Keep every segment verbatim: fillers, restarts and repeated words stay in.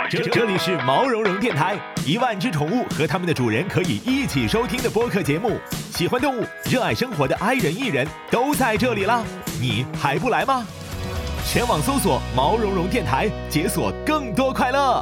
这这里是毛茸茸电台，一万只宠物和他们的主人可以一起收听的播客节目。喜欢动物、热爱生活的 I 人艺人都在这里啦，你还不来吗？全网搜索毛茸茸电台，解锁更多快乐。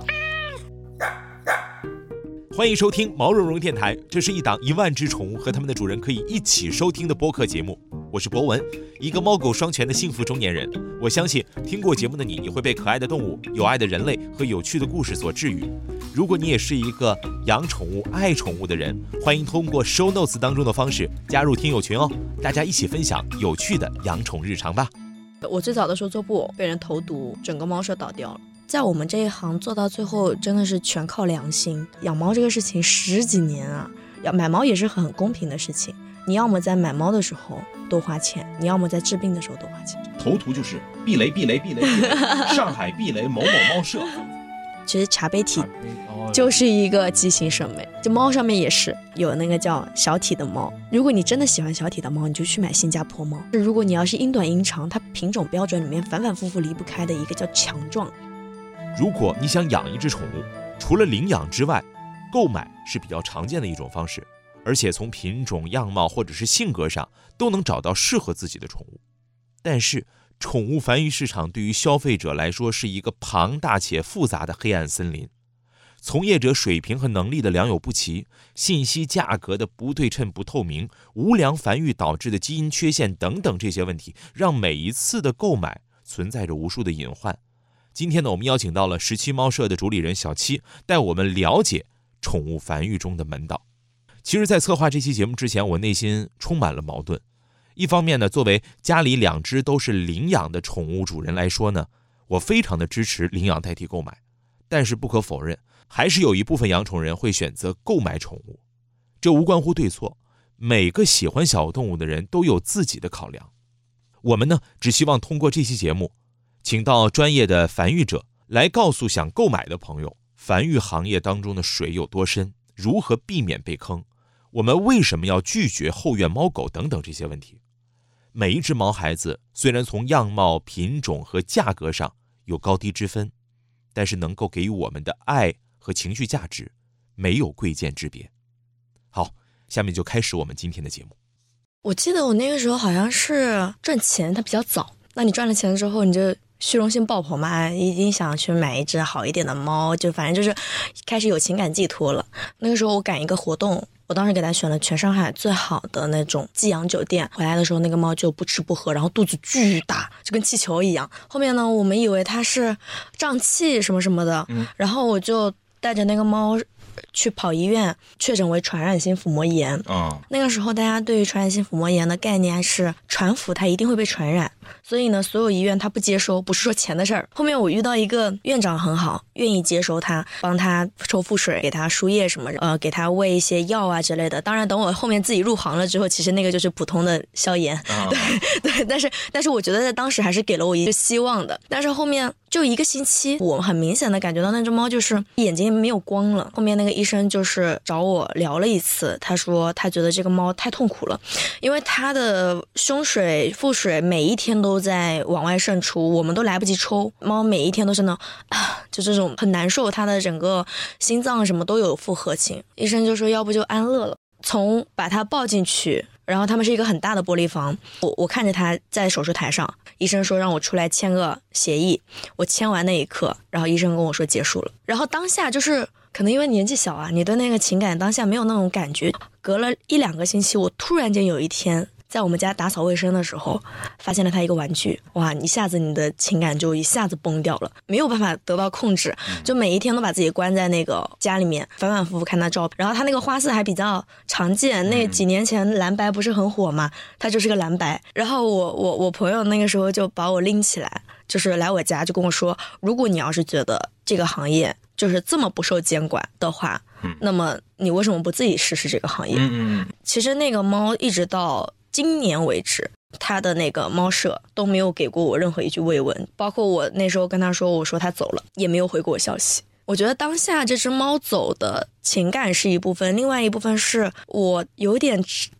欢迎收听毛茸茸电台，这是一档一万只宠物和他们的主人可以一起收听的播客节目。我是博文，一个猫狗双全的幸福中年人。我相信听过节目的你，你会被可爱的动物、有爱的人类和有趣的故事所治愈。如果你也是一个养宠物、爱宠物的人，欢迎通过 show notes 当中的方式加入听友群哦，大家一起分享有趣的养宠日常吧。 我最早的时候做布偶被人投毒，整个猫舍倒掉了。在我们这一行做到最后真的是全靠良心。养猫这个事情十几年啊，买猫也是很公平的事情，你要么在买猫的时候多花钱，你要么在治病的时候多花钱。 头图就是避雷避雷避雷避雷上海避雷某某猫舍。 其实茶杯体就是一个畸形审美，这猫上面也是有那个叫小体的猫。如果你真的喜欢小体的猫，你就去买新加坡猫。如果你要是英短英长，它品种标准里面反反复复离不开的一个叫强壮。 如果你想养一只宠物，除了领养之外，购买是比较常见的一种方式，而且从品种、样貌或者是性格上都能找到适合自己的宠物。但是宠物繁育市场对于消费者来说是一个庞大且复杂的黑暗森林，从业者水平和能力的良莠不齐，信息价格的不对称不透明，无良繁育导致的基因缺陷等等这些问题，让每一次的购买存在着无数的隐患。今天呢，我们邀请到了十七猫舍的主理人小七，带我们了解宠物繁育中的门道。其实在策划这期节目之前，我内心充满了矛盾。一方面呢，作为家里两只都是领养的宠物主人来说呢，我非常的支持领养代替购买。但是不可否认，还是有一部分养宠人会选择购买宠物。这无关乎对错，每个喜欢小动物的人都有自己的考量。我们呢，只希望通过这期节目，请到专业的繁育者来告诉想购买的朋友，繁育行业当中的水有多深，如何避免被坑，我们为什么要拒绝后院猫狗等等这些问题。每一只毛孩子虽然从样貌、品种和价格上有高低之分，但是能够给予我们的爱和情绪价值没有贵贱之别。好，下面就开始我们今天的节目。 我记得我那个时候好像是赚钱它比较早，那你赚了钱之后你就虚荣心爆棚嘛，一定想去买一只好一点的猫，就反正就是开始有情感寄托了。那个时候我赶一个活动，我当时给他选了全上海最好的那种寄养酒店，回来的时候那个猫就不吃不喝，然后肚子巨大，就跟气球一样。后面呢，我们以为它是胀气什么什么的，嗯、然后我就带着那个猫去跑医院，确诊为传染性腹膜炎。 哦、 那个时候大家对于传染性腹膜炎的概念是传腹它一定会被传染，所以呢所有医院它不接收，不是说钱的事儿。后面我遇到一个院长很好，愿意接收他，帮他抽腹水，给他输液什么呃，给他喂一些药啊之类的。当然等我后面自己入行了之后，其实那个就是普通的消炎。哦、对对，但是但是我觉得在当时还是给了我一个希望的。但是后面就一个星期，我很明显的感觉到那只猫就是眼睛没有光了。后面那个医生就是找我聊了一次，他说他觉得这个猫太痛苦了，因为他的胸水、腹水每一天都在往外渗出，我们都来不及抽，猫每一天都是那种啊，就这种很难受，他的整个心脏什么都有负荷情。医生就说要不就安乐了。从把他抱进去，然后他们是一个很大的玻璃房，我我看着他在手术台上，医生说让我出来签个协议，我签完那一刻，然后医生跟我说结束了。然后当下就是可能因为年纪小啊，你对那个情感当下没有那种感觉。隔了一两个星期，我突然间有一天在我们家打扫卫生的时候发现了他一个玩具，哇，一下子你的情感就一下子崩掉了，没有办法得到控制，就每一天都把自己关在那个家里面，反反复复看他照片。然后他那个花色还比较常见，那几年前蓝白不是很火嘛，他就是个蓝白。然后我我我朋友那个时候就把我拎起来，就是来我家就跟我说，如果你要是觉得这个行业就是这么不受监管的话，嗯、那么你为什么不自己试试这个行业？嗯嗯。其实那个猫一直到今年为止，他的那个猫舍都没有给过我任何一句慰问，包括我那时候跟他说我说他走了，也没有回过我消息。我觉得当下这只猫走的情感是一部分，另外一部分是我有点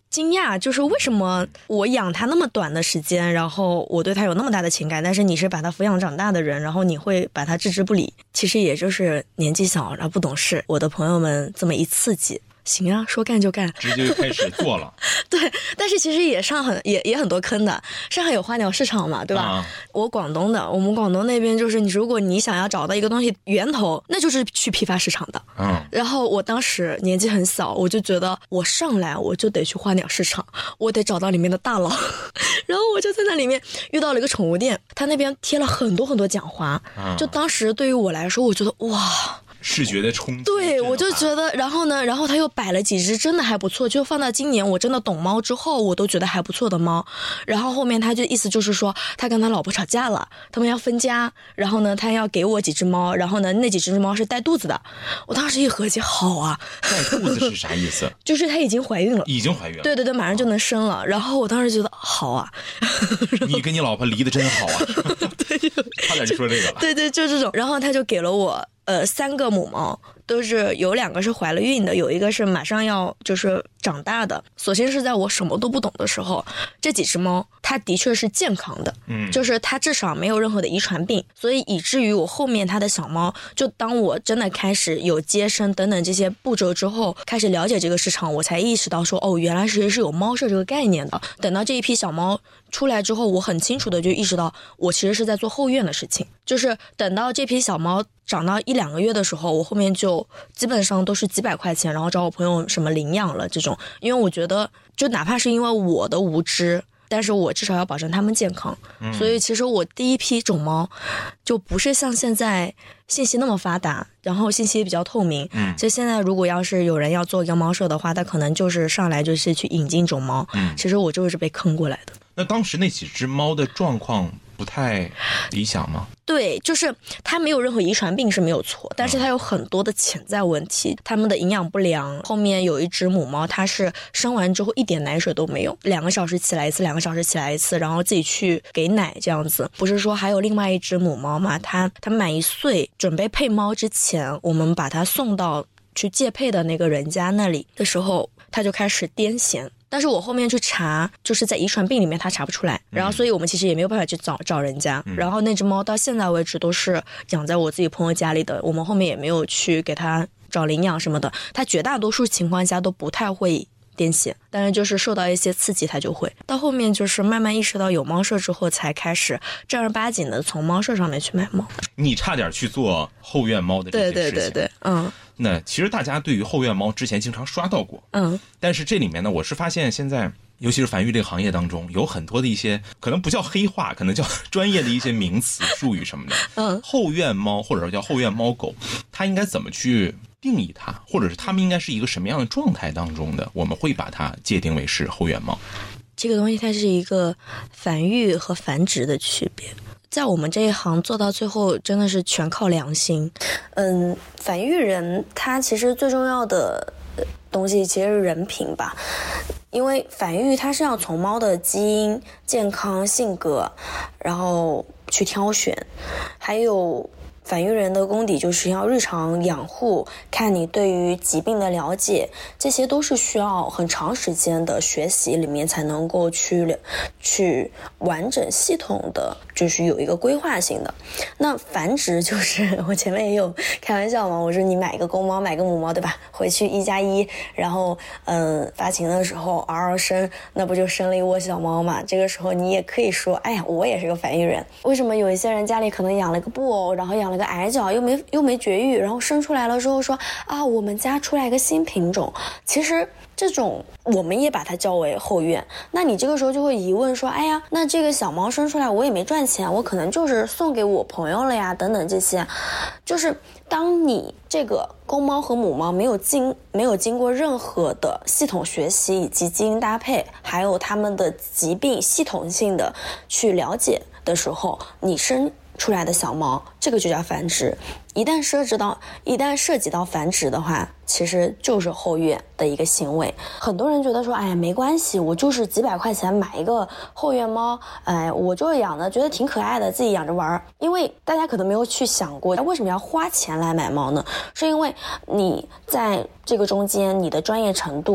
惊讶，就是为什么我养它那么短的时间，然后我对它有那么大的情感，但是你是把它抚养长大的人，然后你会把它置之不理。其实也就是年纪小，然后不懂事，我的朋友们这么一刺激，行啊，说干就干， 直接就开始做了。 对，但是其实也上很也也很多坑的。上海有花鸟市场嘛，对吧？ 啊、 我广东的，我们广东那边就是你，如果你想要找到一个东西源头，那就是去批发市场的。 嗯。 然后我当时年纪很小，我就觉得我上来我就得去花鸟市场，我得找到里面的大佬。然后我就在那里面遇到了一个宠物店，他那边贴了很多很多奖花，嗯、就当时对于我来说，我觉得哇。 视觉的冲击， 对，我就觉得，然后呢，然后他又摆了几只真的还不错，就放到今年我真的懂猫之后，我都觉得还不错的猫。然后后面他就意思就是说，他跟他老婆吵架了，他们要分家，然后呢，他要给我几只猫，然后呢，那几只猫是带肚子的。我当时一合计，好啊， 带肚子是啥意思？ 就是她已经怀孕了， 已经怀孕了， 对对对，马上就能生了。然后我当时觉得好啊， 你跟你老婆离得真好啊， 对， 差点就说这个了， 对对，就这种。然后他就给了我。呃，三个母猫都是有两个是怀了孕的，有一个是马上要就是长大的。首先是在我什么都不懂的时候，这几只猫它的确是健康的，嗯，就是它至少没有任何的遗传病，所以以至于我后面它的小猫，就当我真的开始有接生等等这些步骤之后，开始了解这个市场，我才意识到说，哦，原来是是有猫舍这个概念的。等到这一批小猫出来之后，我很清楚的就意识到，我其实是在做后院的事情，就是等到这批小猫长到一两个月的时候，我后面就基本上都是几百块钱，然后找我朋友什么领养了这种，因为我觉得就哪怕是因为我的无知，但是我至少要保证它们健康、嗯、所以其实我第一批种猫就不是像现在信息那么发达，然后信息也比较透明，嗯，所以现在如果要是有人要做一个猫舍的话，他可能就是上来就是去引进种猫，嗯，其实我就是被坑过来的。 那当时那几只猫的状况不太理想吗？ 对，就是它没有任何遗传病是没有错，但是它有很多的潜在问题，它们的营养不良。后面有一只母猫，它是生完之后一点奶水都没有，两个小时起来一次，两个小时起来一次，然后自己去给奶这样子。不是说还有另外一只母猫嘛，它它满一岁准备配猫之前，我们把它送到去借配的那个人家那里的时候，它就开始癫痫。但是我后面去查，就是在遗传病里面他查不出来，然后所以我们其实也没有办法去找找人家、嗯、然后那只猫到现在为止都是养在我自己朋友家里的，我们后面也没有去给它找领养什么的，它绝大多数情况下都不太会癫痫，但是就是受到一些刺激它就会。到后面就是慢慢意识到有猫舍之后，才开始正儿八经的从猫舍上面去买猫。你差点去做后院猫的这件事情。 对对对对，嗯。 那其实大家对于后院猫之前经常刷到过，嗯，但是这里面呢，我是发现现在尤其是繁育这个行业当中，有很多的一些可能不叫黑话，可能叫专业的一些名词术语什么的。嗯，后院猫或者说叫后院猫狗，它应该怎么去定义它，或者是它们应该是一个什么样的状态当中的，我们会把它界定为是后院猫。 这个东西它是一个繁育和繁殖的区别。在我们这一行做到最后真的是全靠良心。嗯，繁育人他其实最重要的东西其实是人品吧，因为繁育它是要从猫的基因、健康、性格然后去挑选，还有繁育人的功底就是要日常养护，看你对于疾病的了解，这些都是需要很长时间的学习里面才能够去去完整系统的，就是有一个规划性的。那繁殖就是我前面也有开玩笑嘛，我说你买一个公猫买个母猫对吧，回去一加一，然后嗯发情的时候嗷嗷生，那不就生了一窝小猫嘛。这个时候你也可以说，哎呀我也是个繁育人。为什么有一些人家里可能养了个布偶，然后养了个矮脚又没又没绝育，然后生出来了之后说啊我们家出来一个新品种，其实这种我们也把它叫为后院。那你这个时候就会疑问说，哎呀那这个小猫生出来我也没赚钱，我可能就是送给我朋友了呀等等，这些就是当你这个公猫和母猫没有经没有经过任何的系统学习以及基因搭配，还有它们的疾病系统性的去了解的时候，你生出来的小猫，这个就叫繁殖。一旦涉及到一旦涉及到繁殖的话，其实就是后院的一个行为。很多人觉得说，哎呀没关系，我就是几百块钱买一个后院猫，哎，我就养的觉得挺可爱的，自己养着玩。因为大家可能没有去想过，为什么要花钱来买猫呢？是因为你在这个中间，你的专业程度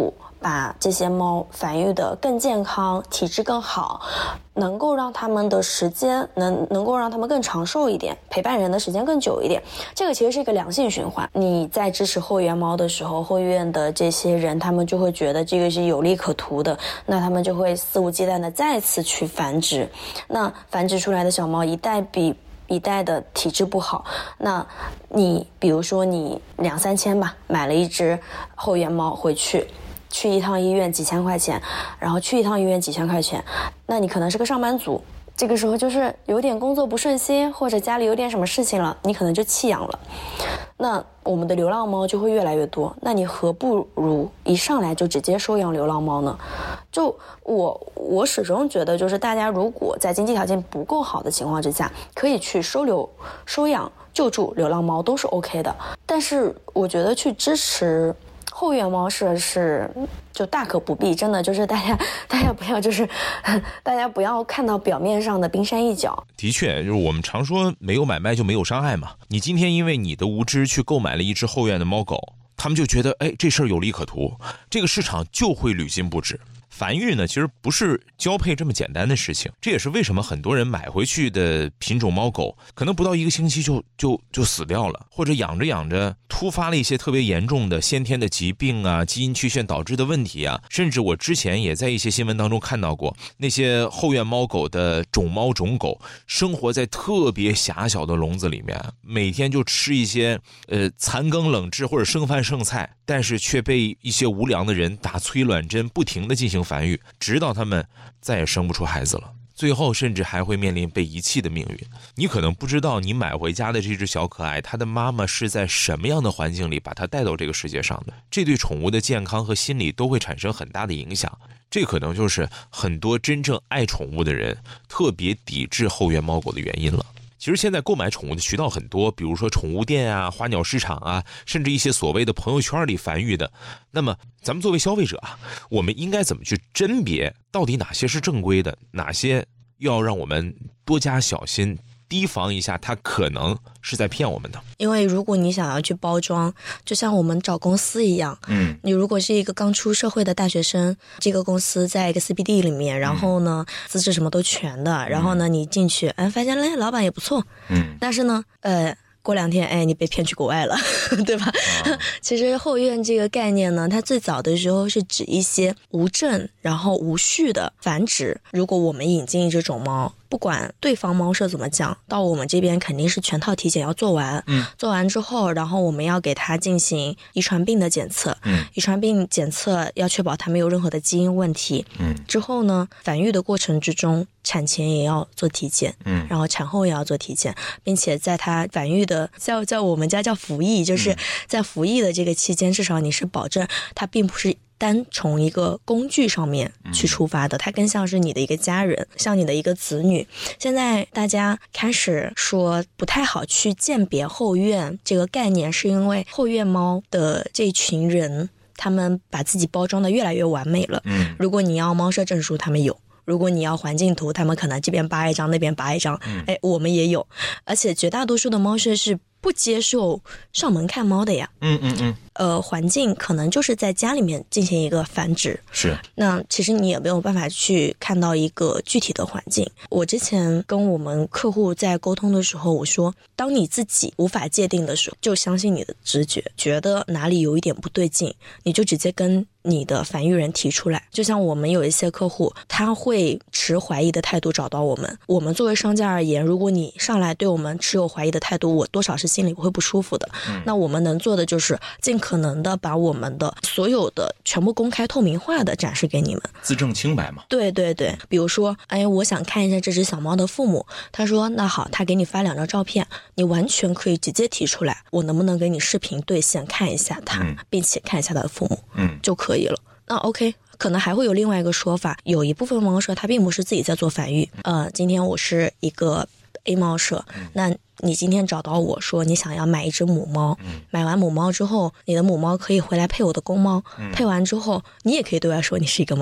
把这些猫繁育的更健康，体质更好，能够让他们的时间能能够让他们更长寿一点，陪伴人的时间更久一点。这个其实是一个良性循环。你在支持后援猫的时候，后院的这些人他们就会觉得这个是有利可图的，那他们就会肆无忌惮的再次去繁殖。那繁殖出来的小猫一代比一代的体质不好，那你比如说你两三千吧，买了一只后援猫回去，去一趟医院几千块钱，然后去一趟医院几千块钱，那你可能是个上班族，这个时候就是有点工作不顺心，或者家里有点什么事情了，你可能就弃养了。那我们的流浪猫就会越来越多，那你何不如一上来就直接收养流浪猫呢？就我我始终觉得，就是大家如果在经济条件不够好的情况之下，可以去收留、收养、救助流浪猫都是 OK 的。但是我觉得去支持后院猫舍是就大可不必，真的就是大家大家不要就是大家不要看到表面上的冰山一角。 的确，就是我们常说没有买卖就没有伤害嘛。你今天因为你的无知去购买了一只后院的猫狗，他们就觉得哎这事儿有利可图，这个市场就会屡禁不止。繁育呢，其实不是交配这么简单的事情，这也是为什么很多人买回去的品种猫狗，可能不到一个星期就就就死掉了，或者养着养着突发了一些特别严重的先天的疾病啊，基因曲线导致的问题啊，甚至我之前也在一些新闻当中看到过，那些后院猫狗的种猫种狗生活在特别狭小的笼子里面，每天就吃一些呃残羹冷炙或者剩饭剩菜，但是却被一些无良的人打催卵针，不停的进行繁育，直到他们再也生不出孩子了，最后甚至还会面临被遗弃的命运。你可能不知道，你买回家的这只小可爱，它的妈妈是在什么样的环境里把它带到这个世界上的，这对宠物的健康和心理都会产生很大的影响。这可能就是很多真正爱宠物的人特别抵制后院猫狗的原因了。其实现在购买宠物的渠道很多，比如说宠物店啊、花鸟市场啊，甚至一些所谓的朋友圈里繁育的。那么咱们作为消费者啊，我们应该怎么去甄别到底哪些是正规的，哪些要让我们多加小心，提防一下它可能是在骗我们的？ 因为如果你想要去包装，就像我们找公司一样，嗯，你如果是一个刚出社会的大学生，这个公司在一个 C B D 里面，然后呢，资质什么都全的，然后呢，你进去，哎，发现嘞，老板也不错，嗯，但是呢，呃。过两天，哎，你被骗去国外了，对吧？哦、其实后院这个概念呢，它最早的时候是指一些无证然后无序的繁殖。如果我们引进这种猫，不管对方猫舍怎么讲，到我们这边肯定是全套体检要做完。嗯，做完之后，然后我们要给它进行遗传病的检测。嗯，遗传病检测要确保它没有任何的基因问题。嗯，之后呢，繁育的过程之中，产前也要做体检。嗯，然后产后也要做体检，并且在它繁育的叫叫我们家叫服役，就是在服役的这个期间，至少你是保证它并不是单从一个工具上面去出发的，它更像是你的一个家人，像你的一个子女。现在大家开始说不太好去鉴别后院这个概念，是因为后院猫的这群人，他们把自己包装的越来越完美了。嗯，如果你要猫舍证书，他们有。如果你要环境图，他们可能这边扒一张，那边扒一张，嗯、哎，我们也有。而且绝大多数的猫舍是不接受上门看猫的呀。嗯嗯嗯。呃，环境可能就是在家里面进行一个繁殖。是。那其实你也没有办法去看到一个具体的环境。我之前跟我们客户在沟通的时候，我说，当你自己无法界定的时候，就相信你的直觉，觉得哪里有一点不对劲，你就直接跟你的繁育人提出来。就像我们有一些客户，他会持怀疑的态度找到我们，我们作为商家而言，如果你上来对我们持有怀疑的态度，我多少是心里会不舒服的。嗯、那我们能做的就是尽可能的把我们的所有的全部公开透明化的展示给你们， 自证清白嘛。 对对对，比如说，哎，我想看一下这只小猫的父母，他说那好，他给你发两张照片，你完全可以直接提出来，我能不能给你视频对线看一下他，嗯、并且看一下他的父母，嗯，就可以了。那 OK， 可能还会有另外一个说法，有一部分猫舍它并不是自己在做繁育，呃，今天我是一个 A 猫舍，那你今天找到我说你想要买一只母猫，买完母猫之后，你的母猫可以回来配我的公猫，配完之后你也可以对外说你是一个猫舍。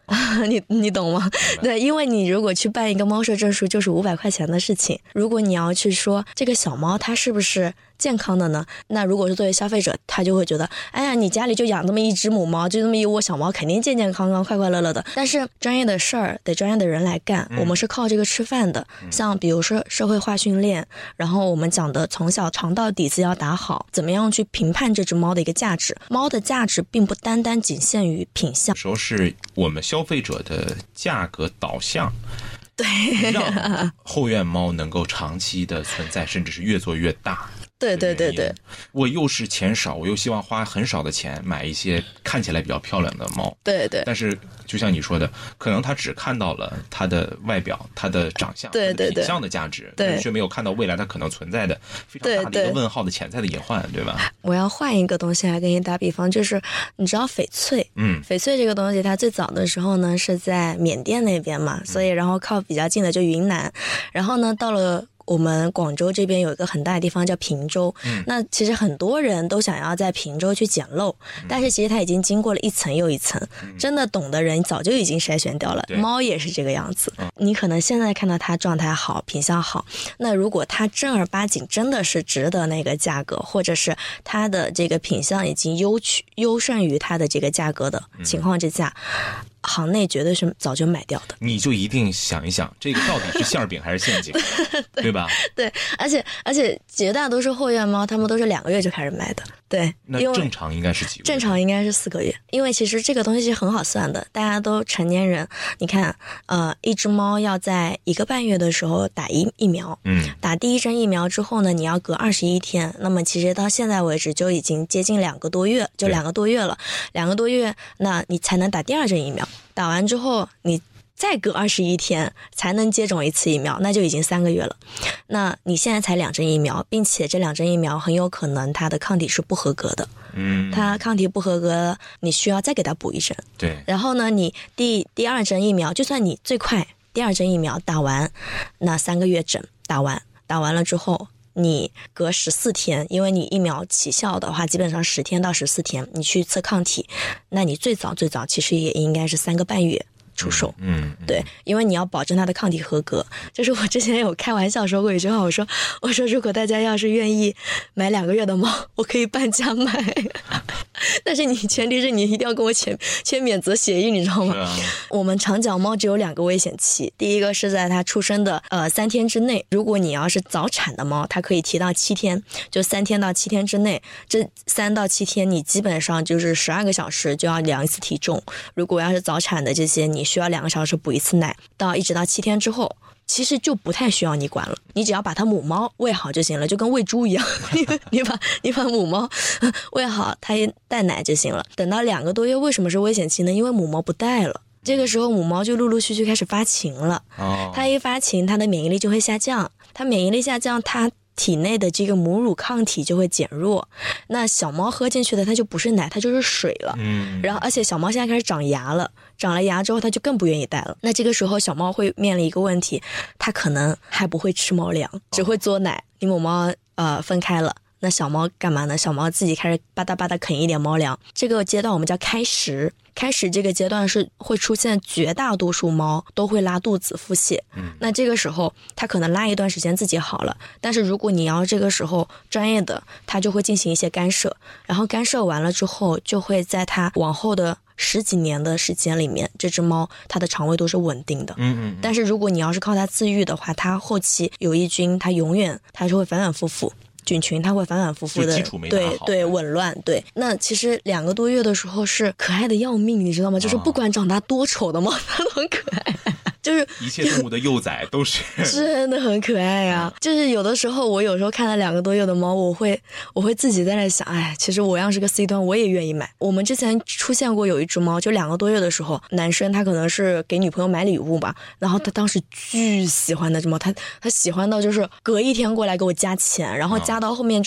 你你懂吗？对，因为你如果去办一个猫舍证书，就是五百块钱的事情。如果你要去说这个小猫它是不是健康的呢？那如果是作为消费者，他就会觉得，哎呀，你家里就养这么一只母猫，就这么一窝小猫，肯定健健康康、快快乐乐的。但是专业的事儿得专业的人来干， 嗯、 我们是靠这个吃饭的。嗯、像比如说社会化训练，然后我们讲的从小肠道底子要打好，怎么样去评判这只猫的一个价值？猫的价值并不单单仅限于品相，有时候是我们消费者的价格导向。 对， 让后院猫能够长期的存在，甚至是越做越大。 对对对对， 我又是钱少，我又希望花很少的钱买一些看起来比较漂亮的猫。 对对。 但是就像你说的，可能他只看到了它的外表、它的长相、 对对对， 品相的价值， 对， 但是却没有看到未来它可能存在的非常大的一个问号的潜在的隐患， 对, 对吧？ 我要换一个东西来给你打比方，就是你知道翡翠， 嗯， 翡翠这个东西，它最早的时候呢是在缅甸那边嘛，所以然后靠比较近的就云南，然后呢到了我们广州这边有一个很大的地方叫平洲、嗯、那其实很多人都想要在平洲去捡漏、嗯、但是其实它已经经过了一层又一层、嗯、真的懂的人早就已经筛选掉了。猫也是这个样子、嗯、你可能现在看到它状态好品相好，那如果它正儿八经真的是值得那个价格，或者是它的这个品相已经优取优胜于它的这个价格的情况之下、嗯，行内绝对是早就买掉的。 你就一定想一想，这个到底是馅饼还是陷阱，对, 对吧？ 对，而且而且绝大多数后院猫，它们都是两个月就开始卖的。对， 那正常应该是几个月？ 正常应该是四个月，因为其实这个东西是很好算的，大家都成年人，你看，呃，一只猫要在一个半月的时候打疫疫苗， 嗯， 打第一针疫苗之后呢，你要隔二十一天，那么其实到现在为止就已经接近两个多月，就两个多月了，两个多月，那你才能打第二针疫苗。打完之后你再隔二十一天才能接种一次疫苗，那就已经三个月了。那你现在才两针疫苗，并且这两针疫苗很有可能它的抗体是不合格的， 嗯， 它抗体不合格，你需要再给它补一针。 对， 然后呢，你第第二针疫苗，就算你最快第二针疫苗打完，那三个月整打完，打完了之后。你隔十四天，因为你疫苗起效的话，基本上十天到十四天，你去测抗体，那你最早最早其实也应该是三个半月出售。 嗯，嗯对，因为你要保证它的抗体合格。就是我之前有开玩笑说过一句话，我说我说如果大家要是愿意买两个月的猫，我可以半价卖。但是你前提是你一定要跟我签签免责协议，你知道吗？ 啊、 我们长角猫只有两个危险期，第一个是在它出生的呃三天之内，如果你要是早产的猫，它可以提到七天，就三天到七天之内，这三到七天你基本上就是十二个小时就要量一次体重。如果要是早产的这些，你需要两个小时补一次奶，到一直到七天之后。其实就不太需要你管了，你只要把它母猫喂好就行了，就跟喂猪一样，你把你把母猫喂好，它一带奶就行了。等到两个多月，为什么是危险期呢？因为母猫不带了，这个时候母猫就陆陆续续开始发情了。 哦， 它一发情，它的免疫力就会下降，它免疫力下降，它体内的这个母乳抗体就会减弱，那小猫喝进去的它就不是奶，它就是水了。 嗯， 然后而且小猫现在开始长牙了，长了牙之后它就更不愿意带了。那这个时候小猫会面临一个问题，它可能还不会吃猫粮，只会嘬奶。你母猫呃分开了，那小猫干嘛呢？小猫自己开始吧嗒吧嗒啃一点猫粮。这个阶段我们叫开食。开始这个阶段是会出现绝大多数猫都会拉肚子腹泻， 嗯， 那这个时候它可能拉一段时间自己好了，但是如果你要这个时候专业的，它就会进行一些干涉，然后干涉完了之后，就会在它往后的十几年的时间里面，这只猫它的肠胃都是稳定的， 嗯嗯， 但是如果你要是靠它自愈的话，它后期有益菌，它永远它就会反反复复。菌群它会反反复复的，对对紊乱，对。那其实两个多月的时候是可爱的要命，你知道吗？就是不管长大多丑的猫，它都很可爱。就是一切动物的幼崽都是真的很可爱呀、啊。就是有的时候我有时候看了两个多月的猫，我会我会自己在那想，哎，其实我要是个 C 端，我也愿意买。我们之前出现过有一只猫，就两个多月的时候，男生他可能是给女朋友买礼物吧，然后他当时巨喜欢那只猫，他他喜欢到就是隔一天过来给我加钱，然后加到后面就是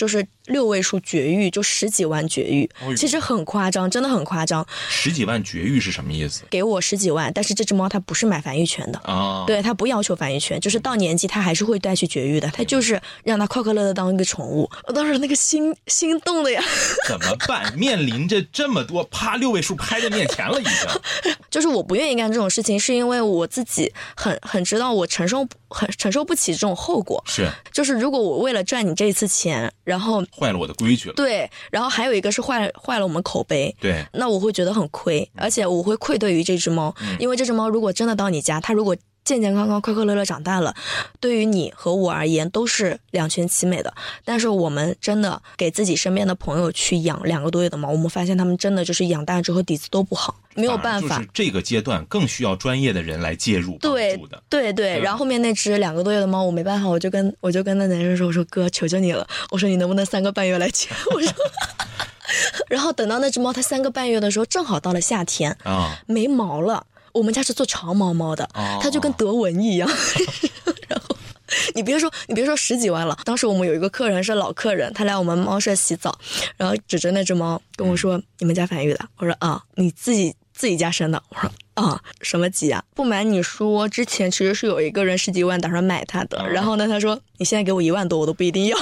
六位数绝育，就十几万绝育， 哦、 其实很夸张，真的很夸张。 十几万绝育是什么意思？ 给我十几万，但是这只猫它不是买繁育权的啊， 对，它不要求繁育权，就是到年纪它还是会带去绝育的，它就是让它快快乐乐当一个宠物。我当时那个心心动的呀， 怎么办？面临着这么多，啪，六位数拍在面前了，已经。 就是我不愿意干这种事情，是因为我自己很很知道我承受很承受不起这种后果。 是， 就是如果我为了赚你这一次钱，然后坏了我的规矩了。 对，然后还有一个是坏坏了我们口碑。 对， 那我会觉得很亏，而且我会愧对于这只猫，嗯、因为这只猫如果真的到你家，它如果健健康康、快快乐乐长大了，对于你和我而言都是两全其美的。但是我们真的给自己身边的朋友去养两个多月的猫，我们发现他们真的就是养大之后底子都不好，没有办法。 就是这个阶段更需要专业的人来介入帮助的。 对对对，然后后面那只两个多月的猫，我没办法，我就跟我就跟那男生说，我说哥，求求你了，我说你能不能三个半月来接？我说。然后等到那只猫它三个半月的时候，正好到了夏天啊，没毛了。我们家是做长毛猫的，哦、它就跟德文一样。然后你别说，你别说十几万了。当时我们有一个客人是老客人，他来我们猫舍洗澡，然后指着那只猫跟我说：“嗯、你们家繁育的？”我说：“啊，你自己自己家生的。”我说。啊，什么级啊？不瞒你说，之前其实是有一个人十几万打算买它的，嗯、然后呢，他说你现在给我一万多，我都不一定要。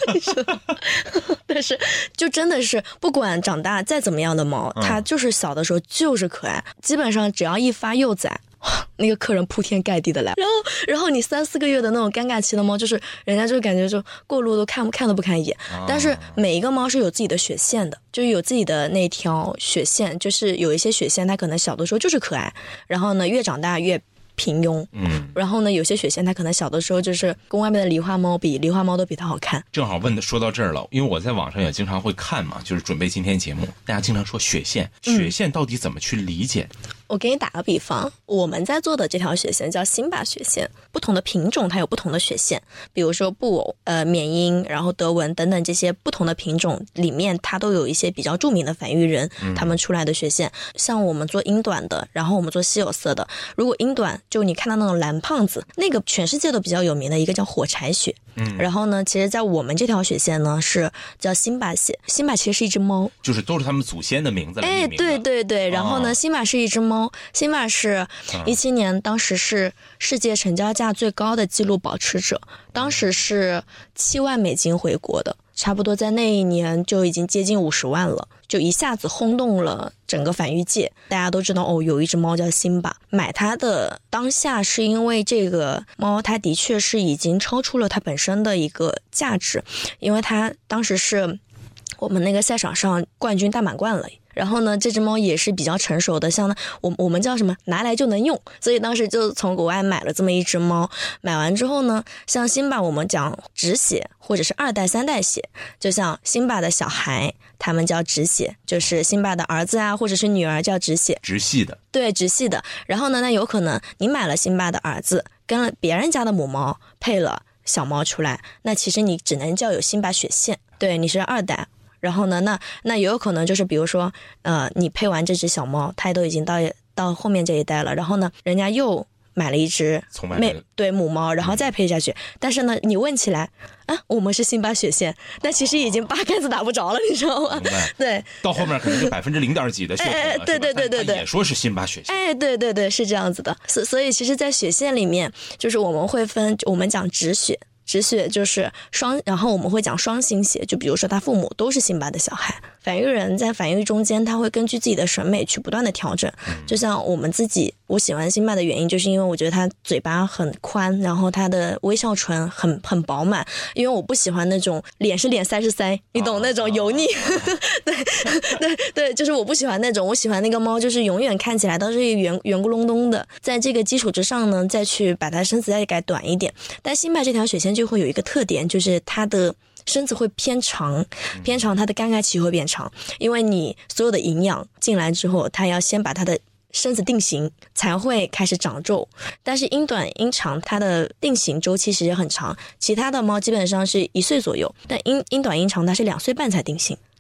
但是就真的是不管长大再怎么样的猫，嗯、它就是小的时候就是可爱，基本上只要一发幼崽。那个客人铺天盖地的来，然后，然后你三四个月的那种尴尬期的猫，就是人家就感觉就过路都看看都不看一眼。哦、但是每一个猫是有自己的血线的，就是有自己的那条血线，就是有一些血线它可能小的时候就是可爱，然后呢越长大越平庸，嗯，然后呢，有些血线它可能小的时候就是跟外面的狸花猫比，狸花猫都比它好看。 正好问的说到这儿了，因为我在网上也经常会看嘛，就是准备今天节目，大家经常说血线，血线到底怎么去理解？ 嗯、我给你打个比方，我们在做的这条血线叫辛巴血线，不同的品种它有不同的血线，比如说布偶、呃缅因，然后德文等等这些不同的品种里面，它都有一些比较著名的繁育人，嗯、他们出来的血线。像我们做英短的，然后我们做稀有色的，如果英短就你看到那种蓝胖子，那个全世界都比较有名的一个叫火柴血。嗯，然后呢，其实在我们这条血线呢是叫辛巴血，辛巴其实是一只猫， 就是都是他们祖先的名字来命名的。 哎，对对对，然后呢，哦、辛巴是一只猫，辛巴是一七年当时是世界成交价最高的纪录保持者，当时是七万美金回国的。差不多在那一年就已经接近五十万了，就一下子轰动了整个繁育界。大家都知道哦，有一只猫叫辛巴。买它的当下是因为这个猫它的确是已经超出了它本身的一个价值，因为它当时是我们那个赛场上冠军大满贯了。然后呢，这只猫也是比较成熟的，像我我们叫什么拿来就能用，所以当时就从国外买了这么一只猫。买完之后呢，像辛巴我们讲直血或者是二代三代血，就像辛巴的小孩他们叫直血，就是辛巴的儿子啊或者是女儿叫直血， 直系的， 对，直系的。然后呢，那有可能你买了辛巴的儿子跟了别人家的母猫配了小猫出来，那其实你只能叫有辛巴血线，对，你是二代。然后呢，那那也有可能就是比如说，呃，你配完这只小猫，它都已经到到后面这一代了，然后呢，人家又买了一只妹对母猫，然后再配下去。嗯、但是呢，你问起来啊，我们是辛巴血线，但其实已经八竿子打不着了，你知道吗？对， 到后面可能是百分之零点几的血统了， 哎，对对对对对， 也说是辛巴血线。 哎，对对对，是这样子的。所所以其实，在血线里面，就是我们会分，我们讲直血。直血就是双，然后我们会讲双星血，就比如说他父母都是辛巴的小孩。繁育人在繁育中间，他会根据自己的审美去不断的调整。就像我们自己，我喜欢辛巴的原因，就是因为我觉得他嘴巴很宽，然后他的微笑唇很很饱满。因为我不喜欢那种脸是脸腮是腮，你懂那种油腻。对对对，就是我不喜欢那种，我喜欢那个猫就是永远看起来都是圆圆咕隆咚的。在这个基础之上呢，再去把它身子再改短一点。但辛巴这条血线就会有一个特点，就是它的身子会偏长，偏长它的尴尬期会变长，因为你所有的营养进来之后，它要先把它的身子定型才会开始长皱。但是英短英长它的定型周期其实很长，其他的猫基本上是一岁左右，但英英短英长它是两岁半才定型。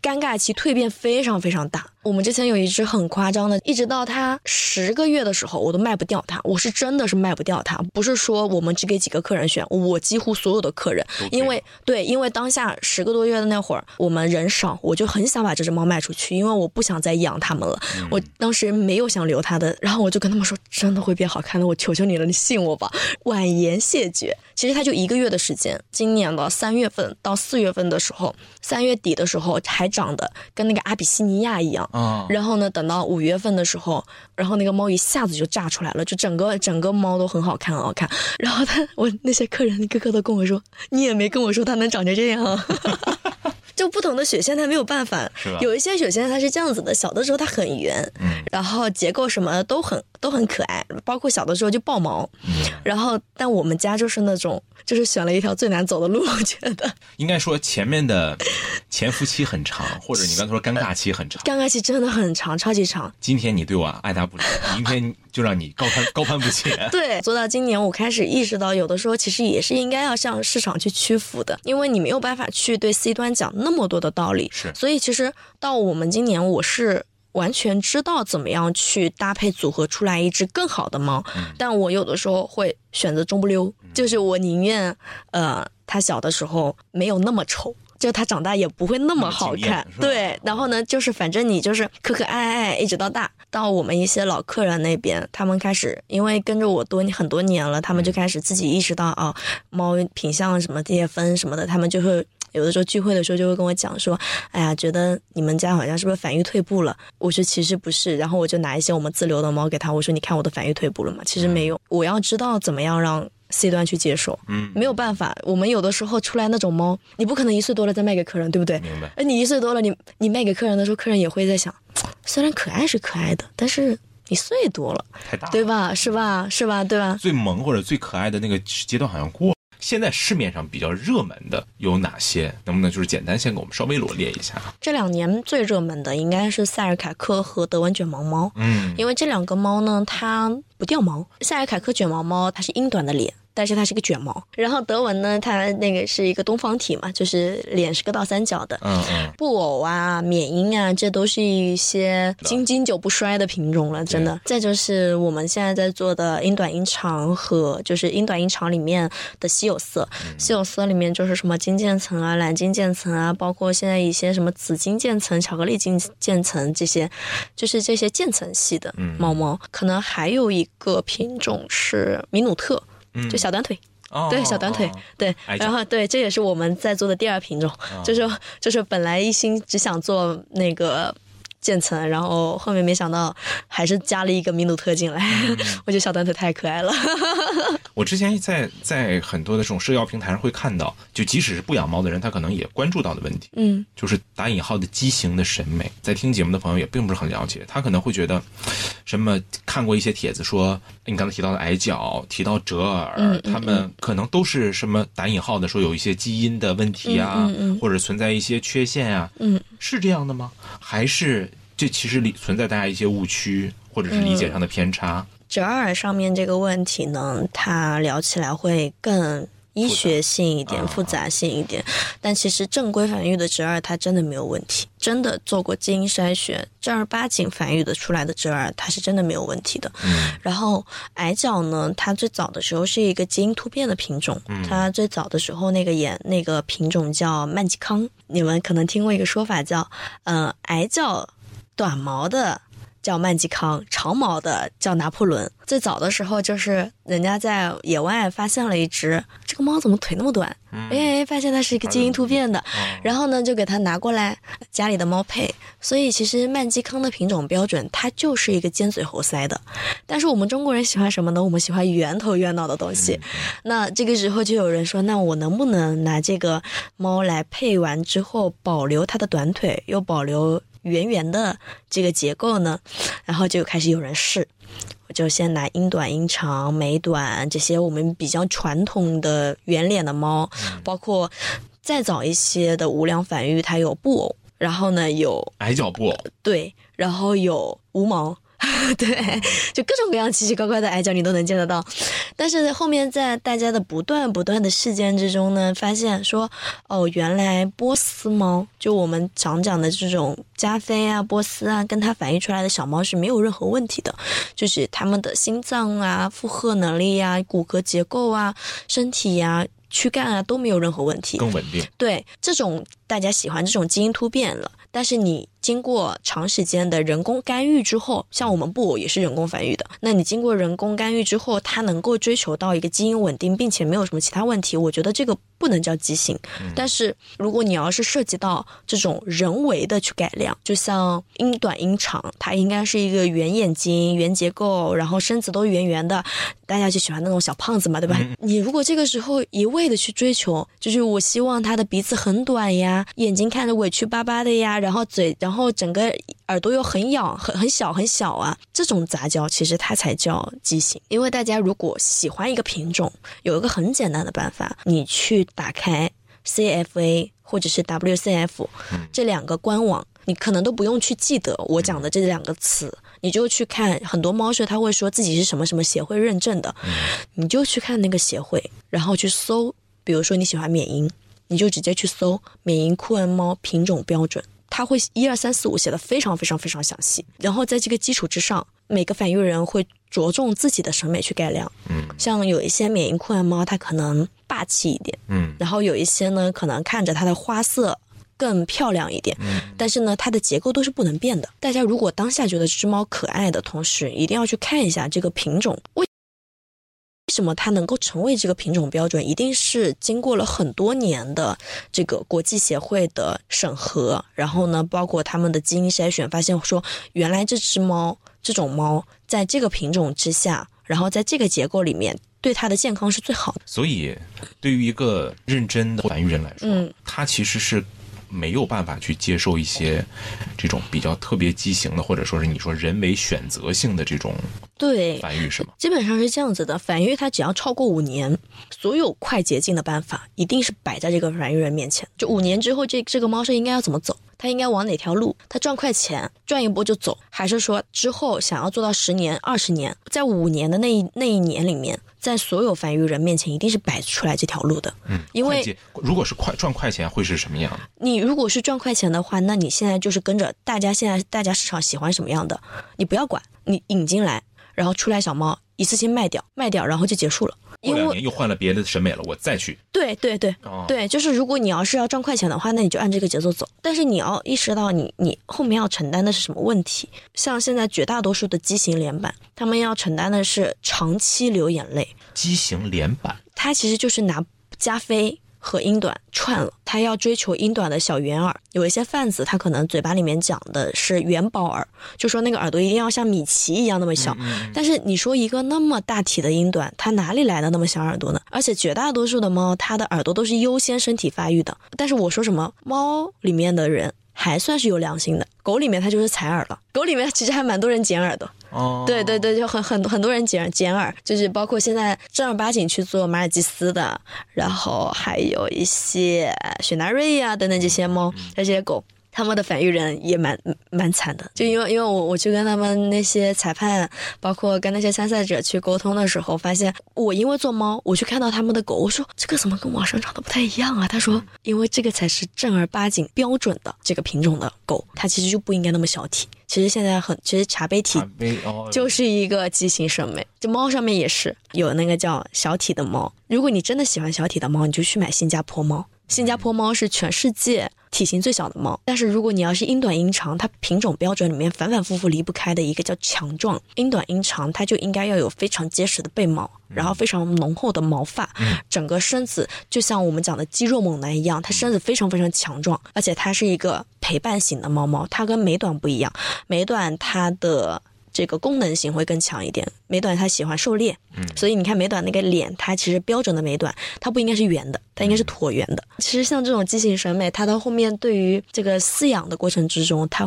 尴尬期蜕变非常非常大。我们之前有一只很夸张的，一直到它十个月的时候我都卖不掉它，我是真的是卖不掉它，不是说我们只给几个客人选，我几乎所有的客人，因为对，因为当下十个多月的那会儿我们人少，我就很想把这只猫卖出去，因为我不想再养它们了、嗯、我当时没有想留它的，然后我就跟他们说真的会变好看的，我求求你了，你信我吧。婉言谢绝。其实它就一个月的时间，今年的三月份到四月份的时候，三月底的时候还长得跟那个阿比西尼亚一样、哦、然后呢等到五月份的时候，然后那个猫一下子就炸出来了，就整个整个猫都很好看很好看。然后他我那些客人一个个都跟我说，你也没跟我说它能长成这样啊。就不同的雪线它没有办法，有一些雪线它是这样子的，小的时候它很圆、嗯、然后结构什么的都很都很可爱，包括小的时候就爆毛、嗯、然后但我们家就是那种就是选了一条最难走的路，我觉得应该说前面的潜伏期很长，或者你刚才说尴尬期很长。 尴尬期真的很长，超级长。 今天你对我爱答不理，明天就让你高攀高攀不起。 对，做到今年我开始意识到有的时候其实也是应该要向市场去屈服的，因为你没有办法去对 C 端讲那么多的道理， 是， 所以其实到我们今年我是完全知道怎么样去搭配组合出来一只更好的猫、嗯、但我有的时候会选择中不溜、嗯、就是我宁愿呃它小的时候没有那么丑，就它长大也不会那么好看，对，然后呢就是反正你就是可可爱爱一直到大。到我们一些老客人那边，他们开始因为跟着我多很多年了，他们就开始自己意识到啊、哦，猫品相什么这些分什么的，他们就会有的时候聚会的时候就会跟我讲说，哎呀，觉得你们家好像是不是繁育退步了？我说其实不是，然后我就拿一些我们自留的猫给他，我说你看我的繁育退步了吗？其实没有，我要知道怎么样让 C 端去接受，嗯，没有办法，我们有的时候出来那种猫，你不可能一岁多了再卖给客人，对不对？ 明白。 而你一岁多了，你你卖给客人的时候，客人也会在想，虽然可爱是可爱的，但是你岁多了， 太大了， 对吧？是吧？是吧？对吧？ 最萌或者最可爱的那个阶段好像过。现在市面上比较热门的有哪些？能不能就是简单先给我们稍微罗列一下？ 这两年最热门的应该是塞尔凯克和德文卷毛猫，嗯，因为这两个猫呢，它不掉毛。塞尔凯克卷毛猫它是英短的脸，但是它是个卷毛，然后德文呢，它那个是一个东方体嘛，就是脸是个倒三角的，嗯嗯，布偶啊、缅因啊，这都是一些经经久不衰的品种了，真的。再就是我们现在在做的英短英长和就是英短英长里面的稀有色，嗯、稀有色里面就是什么金渐层啊、蓝金渐层啊，包括现在一些什么紫金渐层、巧克力金渐层这些，就是这些渐层系的猫猫，嗯、可能还有一个品种是米努特。就小短腿、嗯、对，小短腿、哦、对，然后对，这也是我们在做的第二品种、哦、就是就是本来一心只想做那个渐层，然后后面没想到还是加了一个米努特进来、嗯、我觉得小短腿太可爱了。 我之前在在很多的这种社交平台上会看到，就即使是不养猫的人，他可能也关注到的问题，嗯，就是打引号的畸形的审美。在听节目的朋友也并不是很了解，他可能会觉得什么看过一些帖子说，你刚才提到的矮脚，提到折耳、嗯嗯嗯、他们可能都是什么打引号的说有一些基因的问题啊，嗯嗯嗯、或者存在一些缺陷啊，嗯，是这样的吗？还是这其实里存在大家一些误区或者是理解上的偏差？嗯， 折耳上面这个问题呢，它聊起来会更医学性一点，复杂性一点，但其实正规繁育的折耳它真的没有问题，真的做过基因筛选，正儿八经繁育的出来的折耳它是真的没有问题的。嗯，然后矮脚呢，它最早的时候是一个基因突变的品种，嗯，它最早的时候那个眼那个品种叫曼吉康，你们可能听过一个说法叫，呃，矮脚短毛的叫曼吉康，长毛的叫拿破仑。最早的时候就是人家在野外发现了一只，这个猫怎么腿那么短，嗯、哎，发现它是一个基因突变的，嗯、然后呢就给它拿过来家里的猫配。所以其实曼基康的品种标准它就是一个尖嘴猴腮的，但是我们中国人喜欢什么呢？我们喜欢圆头圆脑的东西。嗯、那这个时候就有人说，那我能不能拿这个猫来配完之后保留它的短腿，又保留圆圆的这个结构呢？然后就开始有人试，我就先拿英短、英长、美短这些我们比较传统的圆脸的猫，嗯、包括再早一些的无良繁育，它有布偶，然后呢有矮脚布偶， 对，然后有无毛。 对，就各种各样奇奇怪怪的矮脚你都能见得到。但是后面在大家的不断不断的事件之中呢，发现说哦，原来波斯猫，就我们常讲的这种加菲啊、波斯啊，跟它繁育出来的小猫是没有任何问题的，就是它们的心脏啊、负荷能力啊、骨骼结构啊、身体啊、躯干啊都没有任何问题， 更稳定。 对，这种大家喜欢这种基因突变了，但是你经过长时间的人工干预之后，像我们布偶也是人工繁育的，那你经过人工干预之后，它能够追求到一个基因稳定，并且没有什么其他问题，我觉得这个不能叫畸形。嗯、但是如果你要是涉及到这种人为的去改良，就像英短英长，它应该是一个圆眼睛、圆结构，然后身子都圆圆的，大家就喜欢那种小胖子嘛，对吧？嗯、你如果这个时候一味的去追求，就是我希望他的鼻子很短呀，眼睛看着委屈巴巴的呀，然后嘴，然后整个耳朵又很咬，很很小很小啊，这种杂交其实它才叫畸形。因为大家如果喜欢一个品种，有一个很简单的办法，你去打开 C F A 或者是 W C F 这两个官网，你可能都不用去记得我讲的这两个词，你就去看，很多猫舍他会说自己是什么什么协会认证的，你就去看那个协会，然后去搜，比如说你喜欢缅因，你就直接去搜缅因库恩猫品种标准，它会一二三四五写的非常非常非常详细，然后在这个基础之上，每个繁育人会着重自己的审美去改良。嗯，像有一些缅因库恩猫它可能霸气一点，嗯，然后有一些呢可能看着它的花色更漂亮一点，嗯，但是呢它的结构都是不能变的。大家如果当下觉得这只猫可爱的同时，一定要去看一下这个品种为为什么它能够成为这个品种标准，一定是经过了很多年的这个国际协会的审核，然后呢包括他们的基因筛选，发现说原来这只猫这种猫在这个品种之下，然后在这个结构里面对它的健康是最好的。 所以对于一个认真的繁育人来说，嗯，它其实是没有办法去接受一些这种比较特别畸形的，或者说是你说人为选择性的这种对繁育，是吗？ 基本上是这样子的，繁育它只要超过五年，所有快捷径的办法一定是摆在这个繁育人面前。就五年之后，这这个猫舍应该要怎么走？它应该往哪条路？它赚快钱，赚一波就走，还是说之后想要做到十年、二十年，在五年的那一那一年里面，在所有繁育人面前一定是摆出来这条路的。 嗯，因为如果是快赚快钱，会是什么样的？ 你如果是赚快钱的话，那你现在就是跟着大家，现在大家市场喜欢什么样的，你不要管，你引进来，然后出来小猫一次性卖掉，卖掉，然后就结束了。 过两年又换了别的审美了，我再去。 对对对、哦、对，就是如果你要是要赚快钱的话，那你就按这个节奏走。但是你要意识到你你后面要承担的是什么问题。像现在绝大多数的畸形连板，他们要承担的是长期流眼泪。 畸形连板， 它其实就是拿加菲和英短串了，他要追求英短的小圆耳。有一些贩子他可能嘴巴里面讲的是元宝耳，就说那个耳朵一定要像米奇一样那么小、嗯、但是你说一个那么大体的英短，它哪里来的那么小耳朵呢？而且绝大多数的猫它的耳朵都是优先身体发育的。但是我说什么，猫里面的人还算是有良心的，狗里面它就是采耳了，狗里面其实还蛮多人剪耳的。哦，对对对，就很很很多人剪剪耳，就是包括现在正儿八经去做马尔济斯的，然后还有一些雪纳瑞啊等等这些猫、这些狗，他们的繁育人也蛮蛮惨的。就因为因为我我去跟他们那些裁判，包括跟那些参赛者去沟通的时候，发现我因为做猫，我去看到他们的狗，我说这个怎么跟网上长得不太一样啊？他说因为这个才是正儿八经标准的这个品种的狗，它其实就不应该那么小体。其实现在很，其实茶杯体就是一个畸形审美。就猫上面也是有那个叫小体的猫，如果你真的喜欢小体的猫，你就去买新加坡猫。新加坡猫是全世界体型最小的猫，但是如果你要是英短英长，它品种标准里面反反复复离不开的一个叫强壮。英短英长它就应该要有非常结实的背毛，然后非常浓厚的毛发，整个身子就像我们讲的肌肉猛男一样，它身子非常非常强壮，而且它是一个陪伴型的猫猫。它跟美短不一样，美短它的这个功能性会更强一点，美短它喜欢狩猎、嗯、所以你看美短那个脸，它其实标准的美短它不应该是圆的，它应该是椭圆的。其实像这种畸形审美，它到后面对于这个饲养的过程之中，它会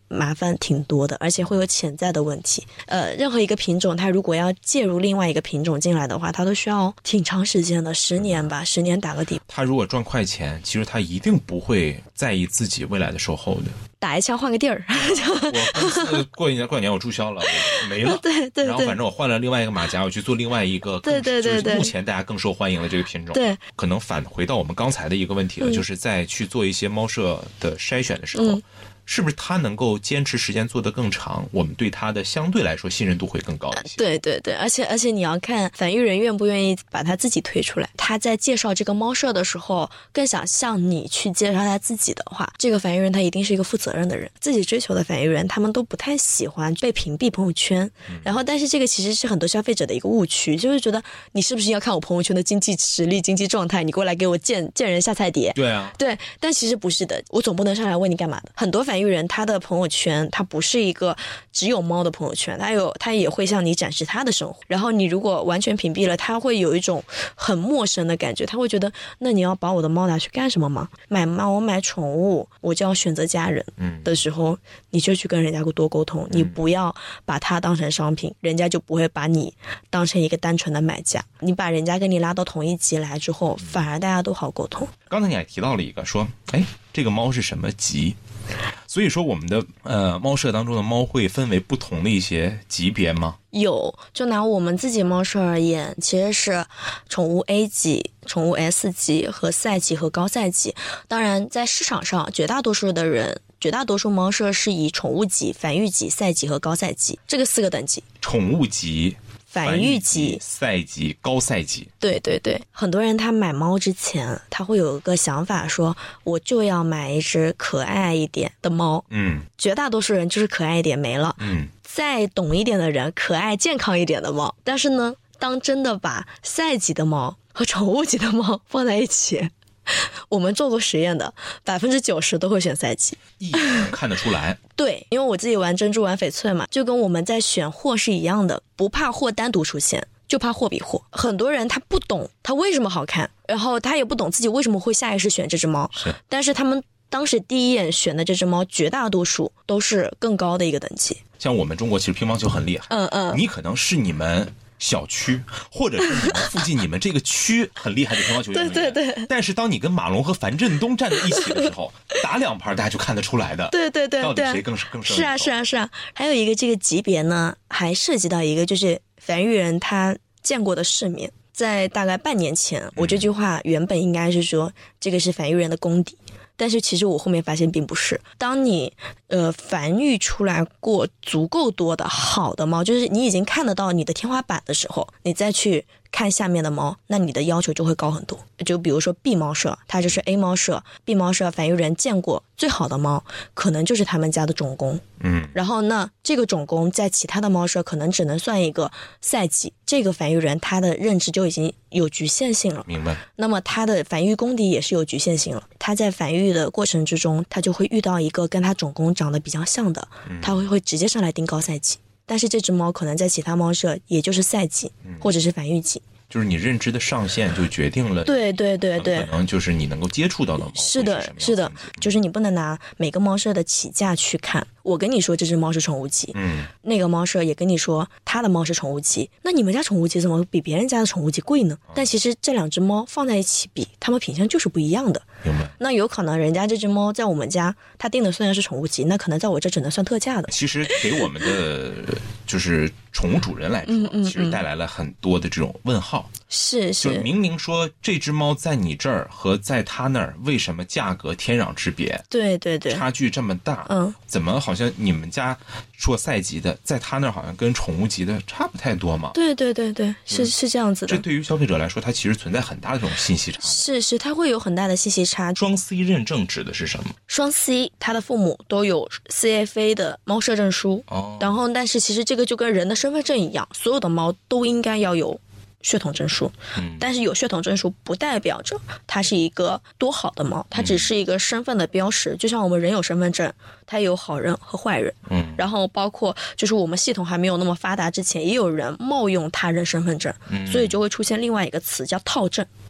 麻烦挺多的，而且会有潜在的问题。呃，任何一个品种它如果要介入另外一个品种进来的话，它都需要挺长时间的，十年吧，十年打个底。 他如果赚快钱，其实他一定不会在意自己未来的售后的。 打一枪换个地儿， 我公司过一年过年我注销了，我没了。 对对对。 然后反正我换了另外一个马甲，我去做另外一个更， 对对对对， 就是目前大家更受欢迎的这个品种。 对， 可能返回到我们刚才的一个问题了，嗯、就是在去做一些猫舍的筛选的时候。嗯，是不是他能够坚持时间做得更长，我们对他的相对来说信任度会更高一些？ 对对对，而且而且你要看繁育人愿不愿意把他自己推出来。他在介绍这个猫舍的时候，更想向你去介绍他自己的话，这个繁育人他一定是一个负责任的人。自己追求的繁育人，他们都不太喜欢被屏蔽朋友圈。嗯、然后，但是这个其实是很多消费者的一个误区，就是觉得你是不是要看我朋友圈的经济实力、经济状态，你过来给我见见人下菜碟？ 对啊， 对，但其实不是的，我总不能上来问你干嘛的。很多繁育人他的朋友圈，他不是一个只有猫的朋友圈，他有他也会向你展示他的生活。然后你如果完全屏蔽了，他会有一种很陌生的感觉，他会觉得那你要把我的猫拿去干什么吗？买猫买宠物，我就要选择家人的时候，嗯、你就去跟人家多沟通，你不要把它当成商品，人家就不会把你当成一个单纯的买家。你把人家跟你拉到同一级来之后，反而大家都好沟通。 刚才你还提到了一个说，哎，这个猫是什么级？所以说我们的呃猫舍当中的猫会分为不同的一些级别吗？ 有，就拿我们自己猫舍而言，其实是宠物 A 级、宠物 S 级和赛级和高赛级。当然在市场上绝大多数的人绝大多数猫舍是以宠物级、繁育级、赛级和高赛级这个四个等级。 宠物级、 繁育级、 赛级、高赛级。 对对对，很多人他买猫之前，他会有一个想法说，我就要买一只可爱一点的猫。嗯，绝大多数人就是可爱一点没了。嗯，再懂一点的人，可爱健康一点的猫。但是呢，当真的把赛级的猫和宠物级的猫放在一起，我们做过实验的，百分之九十都会选赛级， 一眼看得出来。 对，因为我自己玩珍珠玩翡翠嘛，就跟我们在选货是一样的，不怕货单独出现，就怕货比货。很多人他不懂它为什么好看，然后他也不懂自己为什么会下意识选这只猫， 是， 但是他们当时第一眼选的这只猫，绝大多数都是更高的一个等级。 像我们中国其实乒乓球很厉害， 嗯嗯， 你可能是你们小区，或者是你们附近你们这个区很厉害的乒乓球运动员， 对对对。 但是当你跟马龙和樊振东站在一起的时候，打两盘大家就看得出来的。 对对对， 到底谁更是更胜？ 是啊是啊是啊。还有一个这个级别呢，还涉及到一个就是繁育人他见过的世面。在大概半年前，我这句话原本应该是说这个是繁育人的功底。但是其实我后面发现并不是，当你呃繁育出来过足够多的好的猫，就是你已经看得到你的天花板的时候，你再去看下面的猫，那你的要求就会高很多。就比如说 B 猫舍，它就是 A 猫舍 ，B 猫舍繁育人见过最好的猫，可能就是他们家的种公。嗯，然后呢，这个种公在其他的猫舍可能只能算一个赛级，这个繁育人他的认知就已经有局限性了。 明白。 那么他的繁育功底也是有局限性了，他在繁育的过程之中，他就会遇到一个跟他种公长得比较像的，他会会直接上来定高赛级。但是这只猫可能在其他猫舍也就是赛级、嗯、或者是繁育级， 就是你认知的上限就决定了， 对对对对， 可能就是你能够接触到的猫是的是的，就是你不能拿每个猫舍的起价去看。我跟你说这只猫是宠物级，嗯，那个猫舍也跟你说它的猫是宠物级，那你们家宠物级怎么比别人家的宠物级贵呢？嗯、但其实这两只猫放在一起比，它们品相就是不一样的。 明白。 那有可能人家这只猫在我们家它定的虽然是宠物级，那可能在我这只能算特价的。 其实给我们的就是宠物主人来说，嗯嗯嗯，其实带来了很多的这种问号。 是是， 就明明说这只猫在你这儿和在他那儿为什么价格天壤之别？ 对对对， 差距这么大， 嗯， 怎么好像你们家说赛级的，在他那儿好像跟宠物级的差不太多嘛？ 对对对对，是、嗯、是这样子的。 这对于消费者来说，它其实存在很大的这种信息差。 是是，它会有很大的信息差。 双 C 认证指的是什么？ 双 C， 它的父母都有 C F A 的猫舍证书，哦，然后但是其实这个就跟人的身份证一样，所有的猫都应该要有血统证书，嗯，但是有血统证书不代表着它是一个多好的猫，它只是一个身份的标识，嗯、就像我们人有身份证，它有好人和坏人，嗯，然后包括就是我们系统还没有那么发达之前，也有人冒用他人身份证，嗯，所以就会出现另外一个词叫套证。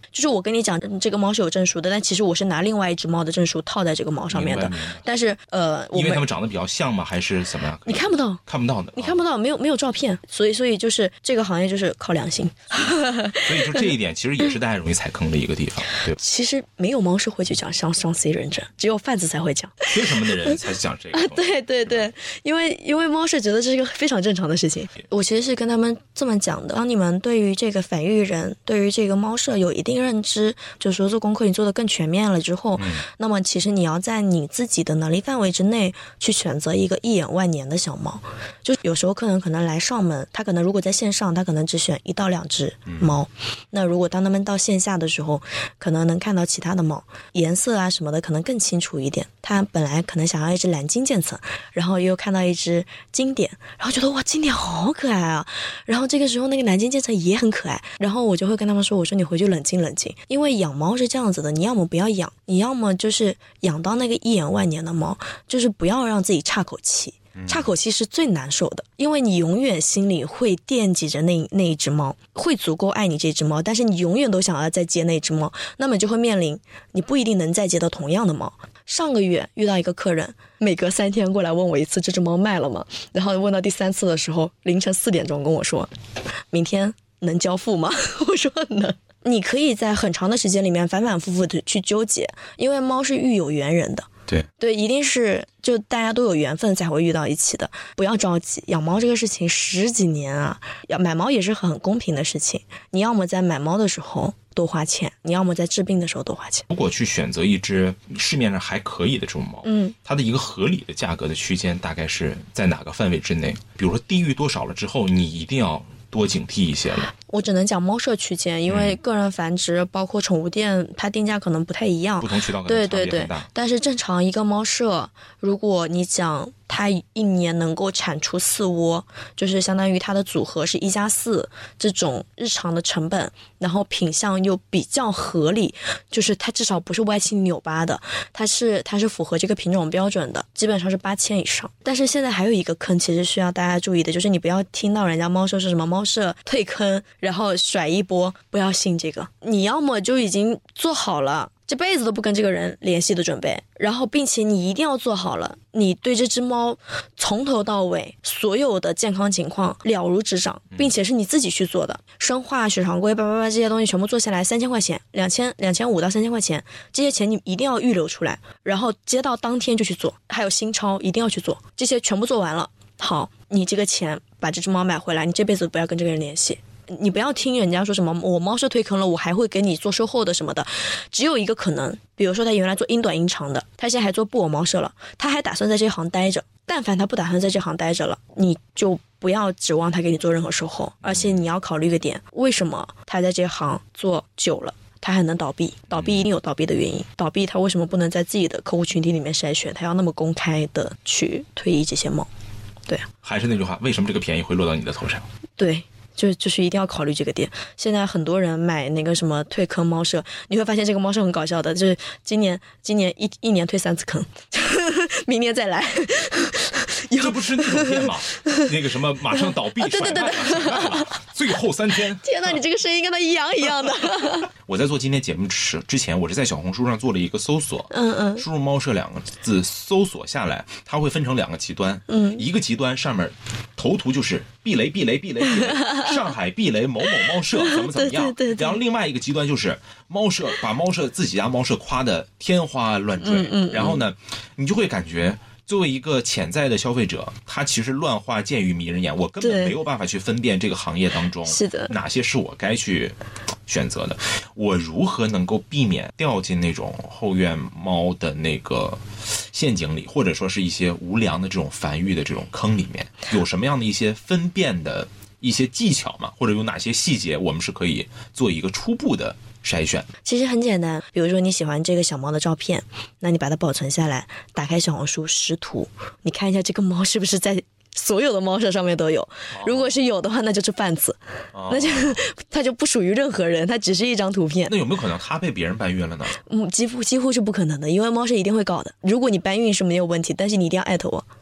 就是我跟你讲这个猫是有证书的，但其实我是拿另外一只猫的证书套在这个猫上面的。但是呃， 因为它们长得比较像吗？还是怎么样？ 你看不到， 看不到的， 你看不到，没有没有照片，所以所以就是这个行业就是靠良心。 所以就这一点，其实也是大家容易踩坑的一个地方，对吧？ 其实没有猫是会去讲双双 C 认证，只有贩子才会讲。 缺什么的人才讲这个？ 对对对，因为因为猫是觉得这是一个非常正常的事情。我其实是跟他们这么讲的：当你们对于这个繁育人，对于这个猫舍有一定认知，就是说做功课你做得更全面了之后，嗯、那么其实你要在你自己的能力范围之内去选择一个一眼万年的小猫。就有时候客人可能来上门，他可能如果在线上，他可能只选一到两只猫。嗯、那如果当他们到线下的时候，可能能看到其他的猫，颜色啊什么的可能更清楚一点。他本来可能想要一只蓝金渐层，然后又看到一只经典，然后觉得哇经典好可爱啊，然后这个时候那个蓝金渐层也很可爱，然后我就会跟他们说，我说你回去冷静冷静，因为养猫是这样子的，你要么不要养，你要么就是养到那个一眼万年的猫，就是不要让自己岔口气。岔口气是最难受的，因为你永远心里会惦记着那那一只猫，会足够爱你这只猫，但是你永远都想要再接那只猫，那么就会面临你不一定能再接到同样的猫。上个月遇到一个客人，每隔三天过来问我一次这只猫卖了吗？然后问到第三次的时候，凌晨四点钟跟我说，明天能交付吗？我说能。你可以在很长的时间里面反反复复的去纠结，因为猫是育有缘人的。 对对，一定是就大家都有缘分才会遇到一起的，不要着急。养猫这个事情十几年啊，要买猫也是很公平的事情。你要么在买猫的时候多花钱，你要么在治病的时候多花钱。 如果去选择一只市面上还可以的这种猫，嗯，它的一个合理的价格的区间大概是在哪个范围之内？比如说低于多少了之后，你一定要多警惕一些了。 我只能讲猫舍区间，因为个人繁殖、嗯、包括宠物店，它定价可能不太一样， 不同渠道可能对差别很大。 对对，但是正常一个猫舍，如果你讲它一年能够产出四窝，就是相当于它的组合是一加四这种日常的成本，然后品相又比较合理，就是它至少不是歪七扭八的，它是它是符合这个品种标准的，基本上是八千以上。但是现在还有一个坑，其实需要大家注意的，就是你不要听到人家猫舍是什么猫舍退坑，然后甩一波，不要信这个。你要么就已经做好了这辈子都不跟这个人联系的准备，然后并且你一定要做好了你对这只猫从头到尾所有的健康情况了如指掌，并且是你自己去做的，生化血常规叭叭叭这些东西全部做下来三千块钱，两千两千五到三千块钱，这些钱你一定要预留出来，然后接到当天就去做，还有新超一定要去做，这些全部做完了，好，你这个钱把这只猫买回来，你这辈子不要跟这个人联系。你不要听人家说什么我猫舍退坑了我还会给你做售后的什么的，只有一个可能，比如说他原来做英短英长的，他现在还做布偶猫舍了，他还打算在这行待着，但凡他不打算在这行待着了，你就不要指望他给你做任何售后，而且你要考虑一个点，为什么他在这行做久了他还能倒闭？倒闭一定有倒闭的原因，倒闭他为什么不能在自己的客户群体里面筛选，他要那么公开的去退役这些猫？对啊， 还是那句话，为什么这个便宜会落到你的头上？ 对，就就是一定要考虑这个点。现在很多人买那个什么退坑猫舍，你会发现这个猫舍很搞笑的，就是今年今年一一年退三次坑，明年再来。 这不是那种片吗？那个什么马上倒闭， 啊、对对对对， 最后三天。 天哪，你这个声音跟他一样一样的。 我在做今天节目之之前，我是在小红书上做了一个搜索，嗯嗯，输入猫舍两个字，搜索下来，它会分成两个极端，嗯，一个极端上面头图就是避雷避雷避雷避雷，上海避雷某某猫舍怎么怎么样，对对对对，然后另外一个极端就是猫舍把猫舍自己家猫舍夸的天花乱坠，嗯嗯嗯，然后呢，你就会感觉。作为一个潜在的消费者，他其实乱花渐欲迷人眼，我根本没有办法去分辨这个行业当中是的哪些是我该去选择的。我如何能够避免掉进那种后院猫的那个陷阱里，或者说是一些无良的这种繁育的这种坑里面？有什么样的一些分辨的一些技巧吗？或者有哪些细节我们是可以做一个初步的筛选？ 其实很简单，比如说你喜欢这个小猫的照片，那你把它保存下来，打开小红书识图，你看一下这个猫是不是在所有的猫舍上面都有，如果是有的话那就是贩子，哦，那就它就不属于任何人，它只是一张图片。 那有没有可能它被别人搬运了呢？ 嗯，几乎几乎是不可能的，因为猫舍一定会告的。如果你搬运是没有问题，但是你一定要艾特我。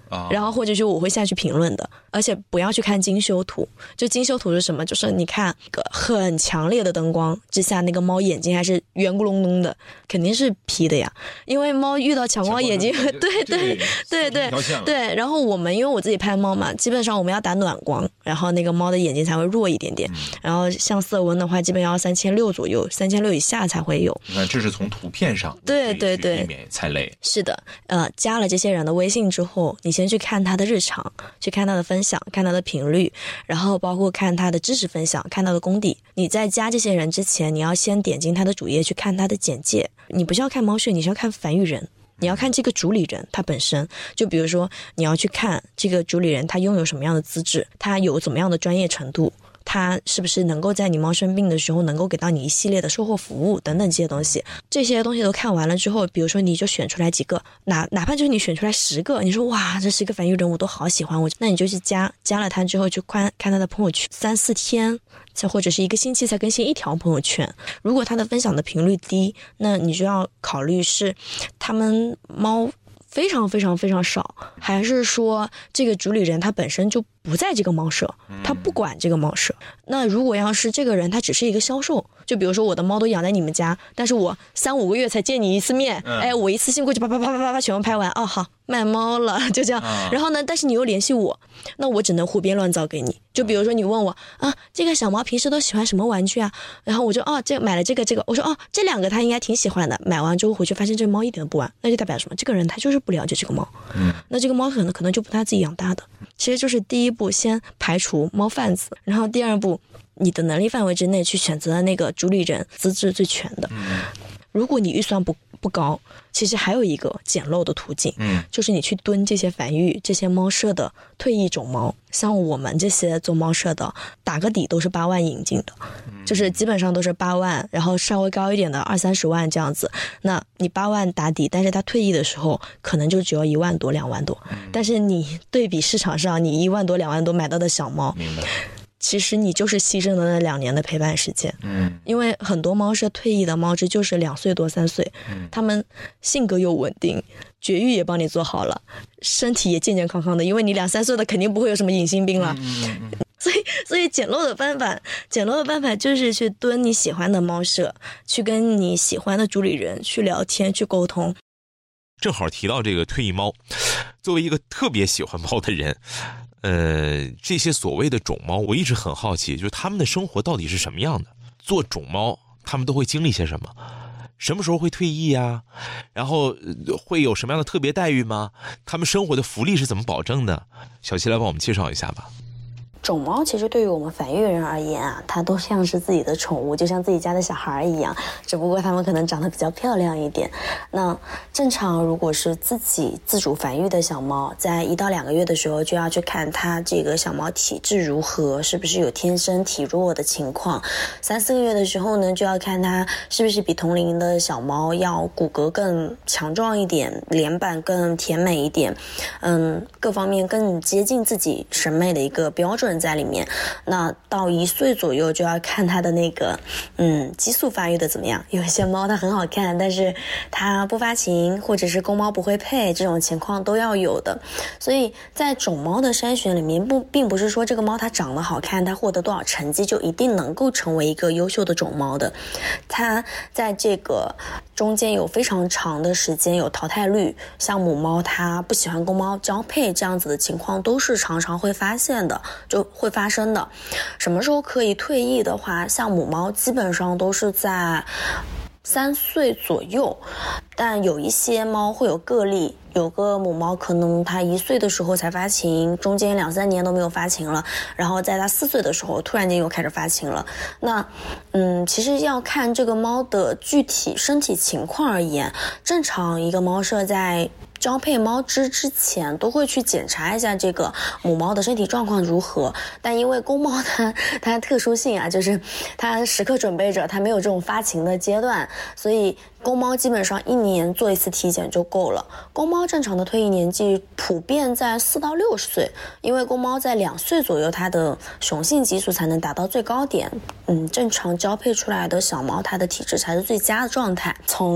啊、然后或者是我会下去评论的，而且不要去看精修图。就精修图是什么？就是你看个很强烈的灯光之下，那个猫眼睛还是圆咕隆咚的，肯定是 P 的呀。因为猫遇到强光眼睛，对对对对对。然后我们因为我自己拍猫嘛，基本上我们要打暖光，然后那个猫的眼睛才会弱一点点。嗯、然后像色温的话，基本要三千六左右，三千六以下才会有。 你看，这是从图片上对对对避免踩雷。 是的，呃，加了这些人的微信之后，你先去看他的日常，去看他的分享，看他的频率，然后包括看他的知识分享，看他的功底。你在加这些人之前，你要先点进他的主页去看他的简介。你不是要看猫穴，你是要看繁育人，你要看这个主理人他本身。就比如说，你要去看这个主理人他拥有什么样的资质，他有怎么样的专业程度，他是不是能够在你猫生病的时候能够给到你一系列的售后服务等等这些东西。这些东西都看完了之后，比如说你就选出来几个，哪哪怕就是你选出来十个，你说哇这十个繁育人我都好喜欢，我那你就去加加了他之后，就看看他的朋友圈，三四天再或者是一个星期才更新一条朋友圈。如果他的分享的频率低，那你就要考虑是他们猫非常非常非常少，还是说这个主理人他本身就不在这个猫舍，他不管这个猫舍。那如果要是这个人他只是一个销售，就比如说我的猫都养在你们家，但是我三五个月才见你一次面，嗯、哎，我一次性过去啪啪啪啪啪啪全部拍完，哦好卖猫了，就这样。啊、然后呢，但是你又联系我，那我只能胡编乱造给你。就比如说你问我啊，这个小猫平时都喜欢什么玩具啊？然后我就哦，这买了这个这个，我说哦，这两个他应该挺喜欢的。买完之后回去发现这个猫一点都不玩，那就代表什么？这个人他就是不了解这个猫。嗯，那这个猫可能可能就不他自己养大的。其实就是第一步，先排除猫贩子，然后第二步，你的能力范围之内去选择那个主理人资质最全的。嗯，如果你预算不不高，其实还有一个捡漏的途径，嗯，就是你去蹲这些繁育这些猫舍的退役种猫。像我们这些做猫舍的，打个底都是八万引进的，就是基本上都是八万，然后稍微高一点的二三十万这样子。那你八万打底，但是他退役的时候可能就只要一万多两万多，但是你对比市场上你一万多两万多买到的小猫，明白，其实你就是牺牲了那两年的陪伴时间。嗯，因为很多猫舍退役的猫只就是两岁多三岁，嗯，他们性格又稳定，绝育也帮你做好了，身体也健健康康的，因为你两三岁的肯定不会有什么隐性病了。嗯嗯嗯，所以所以捡漏的办法捡漏的办法就是去蹲你喜欢的猫舍，去跟你喜欢的主理人去聊天去沟通。 正好提到这个退役猫，作为一个特别喜欢猫的人，呃，这些所谓的种猫，我一直很好奇，就是他们的生活到底是什么样的？做种猫，他们都会经历些什么？什么时候会退役啊？然后会有什么样的特别待遇吗？他们生活的福利是怎么保证的？小七来帮我们介绍一下吧。 种猫其实对于我们繁育人而言啊，它都像是自己的宠物，就像自己家的小孩一样，只不过它们可能长得比较漂亮一点。那正常如果是自己自主繁育的小猫，在一到两个月的时候就要去看它这个小猫体质如何，是不是有天生体弱的情况。三四个月的时候呢，就要看它是不是比同龄的小猫要骨骼更强壮一点，脸板更甜美一点，嗯，各方面更接近自己审美的一个标准在里面。那到一岁左右就要看它的那个嗯激素发育的怎么样。有一些猫它很好看，但是它不发情，或者是公猫不会配，这种情况都要有的。所以在种猫的筛选里面，不并不是说这个猫它长得好看，它获得多少成绩就一定能够成为一个优秀的种猫的。它在这个中间有非常长的时间有淘汰率，像母猫它不喜欢公猫交配这样子的情况都是常常会发现的，就会发生的。什么时候可以退役的话，像母猫基本上都是在三岁左右，但有一些猫会有个例，有个母猫可能它一岁的时候才发情，中间两三年都没有发情了，然后在它四岁的时候突然间又开始发情了。那嗯，其实要看这个猫的具体身体情况而言，正常一个猫舍在交配猫只之前都会去检查一下这个母猫的身体状况如何，但因为公猫它它特殊性啊，就是它时刻准备着，它没有这种发情的阶段，所以公猫基本上一年做一次体检就够了。公猫正常的退役年纪普遍在四到六岁，因为公猫在两岁左右它的雄性激素才能达到最高点，嗯，正常交配出来的小猫它的体质才是最佳的状态。从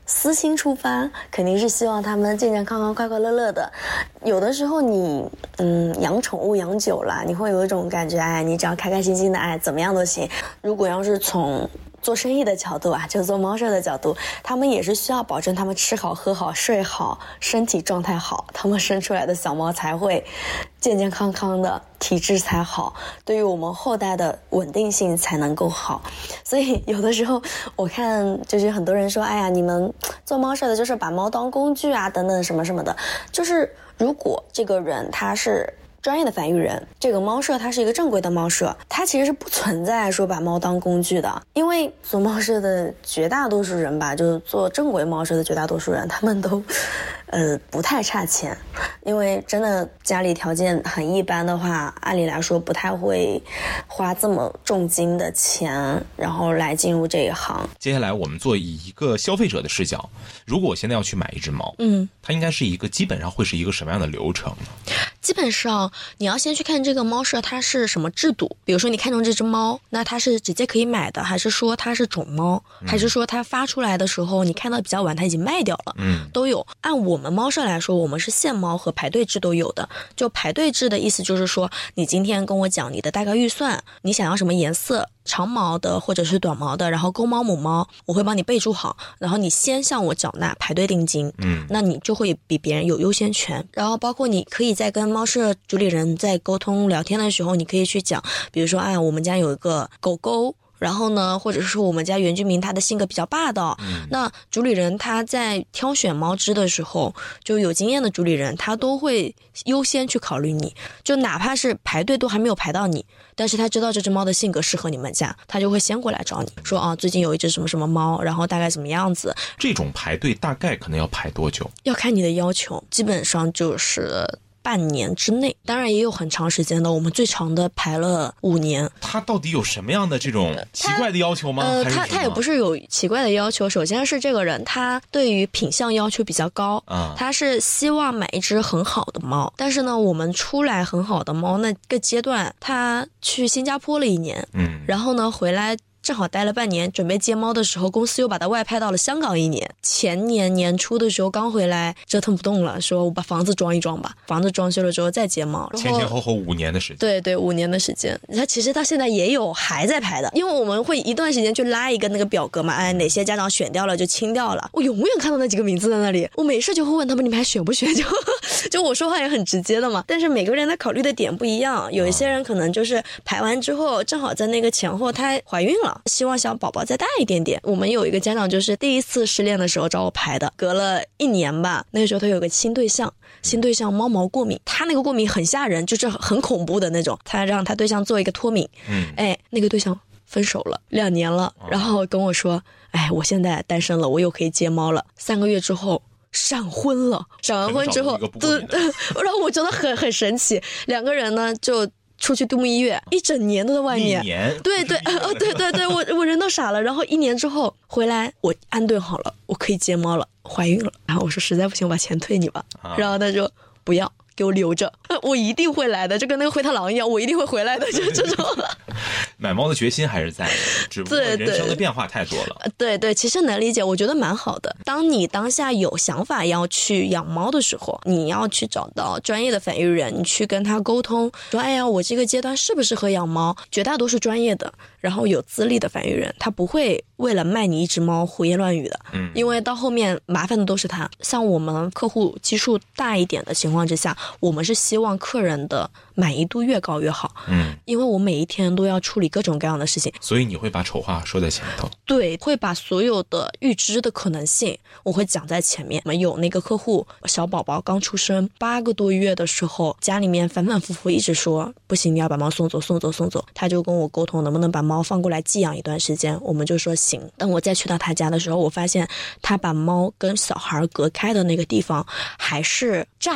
私心出发，肯定是希望他们健健康康、快快乐乐的。有的时候你嗯养宠物养久了，你会有一种感觉，哎，你只要开开心心的，哎，怎么样都行。如果要是从做生意的角度啊，就做猫舍的角度，他们也是需要保证他们吃好喝好睡好，身体状态好，他们生出来的小猫才会健健康康的，体质才好，对于我们后代的稳定性才能够好。所以有的时候我看就是很多人说，哎呀，你们做猫舍的就是把猫当工具啊等等什么什么的，就是如果这个人他是专业的繁育人，这个猫舍它是一个正规的猫舍，它其实是不存在说把猫当工具的。因为做猫舍的绝大多数人吧，就是做正规猫舍的绝大多数人，他们都呃不太差钱。因为真的家里条件很一般的话，按理来说不太会花这么重金的钱然后来进入这一行。 接下来我们做以一个消费者的视角，如果我现在要去买一只猫，嗯，它应该是一个基本上会是一个什么样的流程呢？ 基本上你要先去看这个猫舍它是什么制度，比如说你看中这只猫，那它是直接可以买的，还是说它是种猫、嗯、还是说它发出来的时候你看到比较晚它已经卖掉了，嗯，都有。按我们猫舍来说，我们是现猫和排队制都有的。就排队制的意思就是说，你今天跟我讲你的大概预算，你想要什么颜色，长毛的或者是短毛的，然后公猫母猫我会帮你备注好，然后你先向我缴纳排队定金，嗯，那你就会比别人有优先权。然后包括你可以在跟猫舍主理人在沟通聊天的时候，你可以去讲，比如说哎，我们家有一个狗狗，然后呢，或者是说我们家原居民他的性格比较霸道、嗯、那主理人他在挑选猫只的时候，就有经验的主理人他都会优先去考虑你，就哪怕是排队都还没有排到你，但是他知道这只猫的性格适合你们家，他就会先过来找你说啊，最近有一只什么什么猫，然后大概怎么样子。 这种排队大概可能要排多久？ 要看你的要求，基本上就是半年之内，当然也有很长时间的，我们最长的排了五年。 他到底有什么样的这种奇怪的要求吗？ 呃，他他也不是有奇怪的要求。首先是这个人他对于品相要求比较高，啊、他是希望买一只很好的猫。但是呢，我们出来很好的猫那个阶段，他去新加坡了一年，嗯，然后呢回来。正好待了半年，准备接猫的时候，公司又把他外派到了香港一年。前年年初的时候刚回来，折腾不动了，说我把房子装一装吧。房子装修了之后再接猫， 前前后后五年的时间。 对对，五年的时间。他其实到现在也有还在排的，因为我们会一段时间去拉一个那个表格嘛，哎，哪些家长选掉了就清掉了。我永远看到那几个名字在那里，我没事就会问他们，你们还选不选？就就我说话也很直接的嘛。但是每个人他考虑的点不一样，有一些人可能就是排完之后，正好在那个前后她怀孕了。希望小宝宝再大一点点。我们有一个家长就是第一次失恋的时候找我排的，隔了一年吧，那个时候他有个新对象，新对象猫毛过敏，他那个过敏很吓人，就是很恐怖的那种，他让他对象做一个脱敏，嗯，哎，那个对象分手了，两年了，然后跟我说，哎，我现在单身了，我又可以接猫了。三个月之后闪婚了，闪完婚之后，对，然后我觉得很很神奇，两个人呢就出去度蜜月，一整年都在外面。 一年， 对对，呃，对对对，我我人都傻了。然后一年之后回来，我安顿好了，我可以接猫了，怀孕了。然后我说实在不行，我把钱退你吧。啊、然后他说不要，给我留着，我一定会来的，就跟那个灰太狼一样，我一定会回来的，就这种。 买猫的决心还是在的，只不过人生的变化太多了。 对 对, 对，其实能理解，我觉得蛮好的。当你当下有想法要去养猫的时候，你要去找到专业的繁育人，你去跟他沟通，说哎呀，我这个阶段适不适合养猫？绝大多数专业的，然后有资历的繁育人，他不会为了卖你一只猫胡言乱语的，嗯，因为到后面麻烦的都是他。像我们客户基数大一点的情况之下，我们是希望客人的满意度越高越好，嗯，因为我每一天都要处理各种各样的事情， 所以你会把丑话说在前头。 对，会把所有的预知的可能性我会讲在前面。我们有那个客户小宝宝刚出生八个多月的时候，家里面反反复复一直说不行，你要把猫送走送走送走，他就跟我沟通能不能把猫放过来寄养一段时间，我们就说行。等我再去到他家的时候，我发现他把猫跟小孩隔开的那个地方还是栅栏，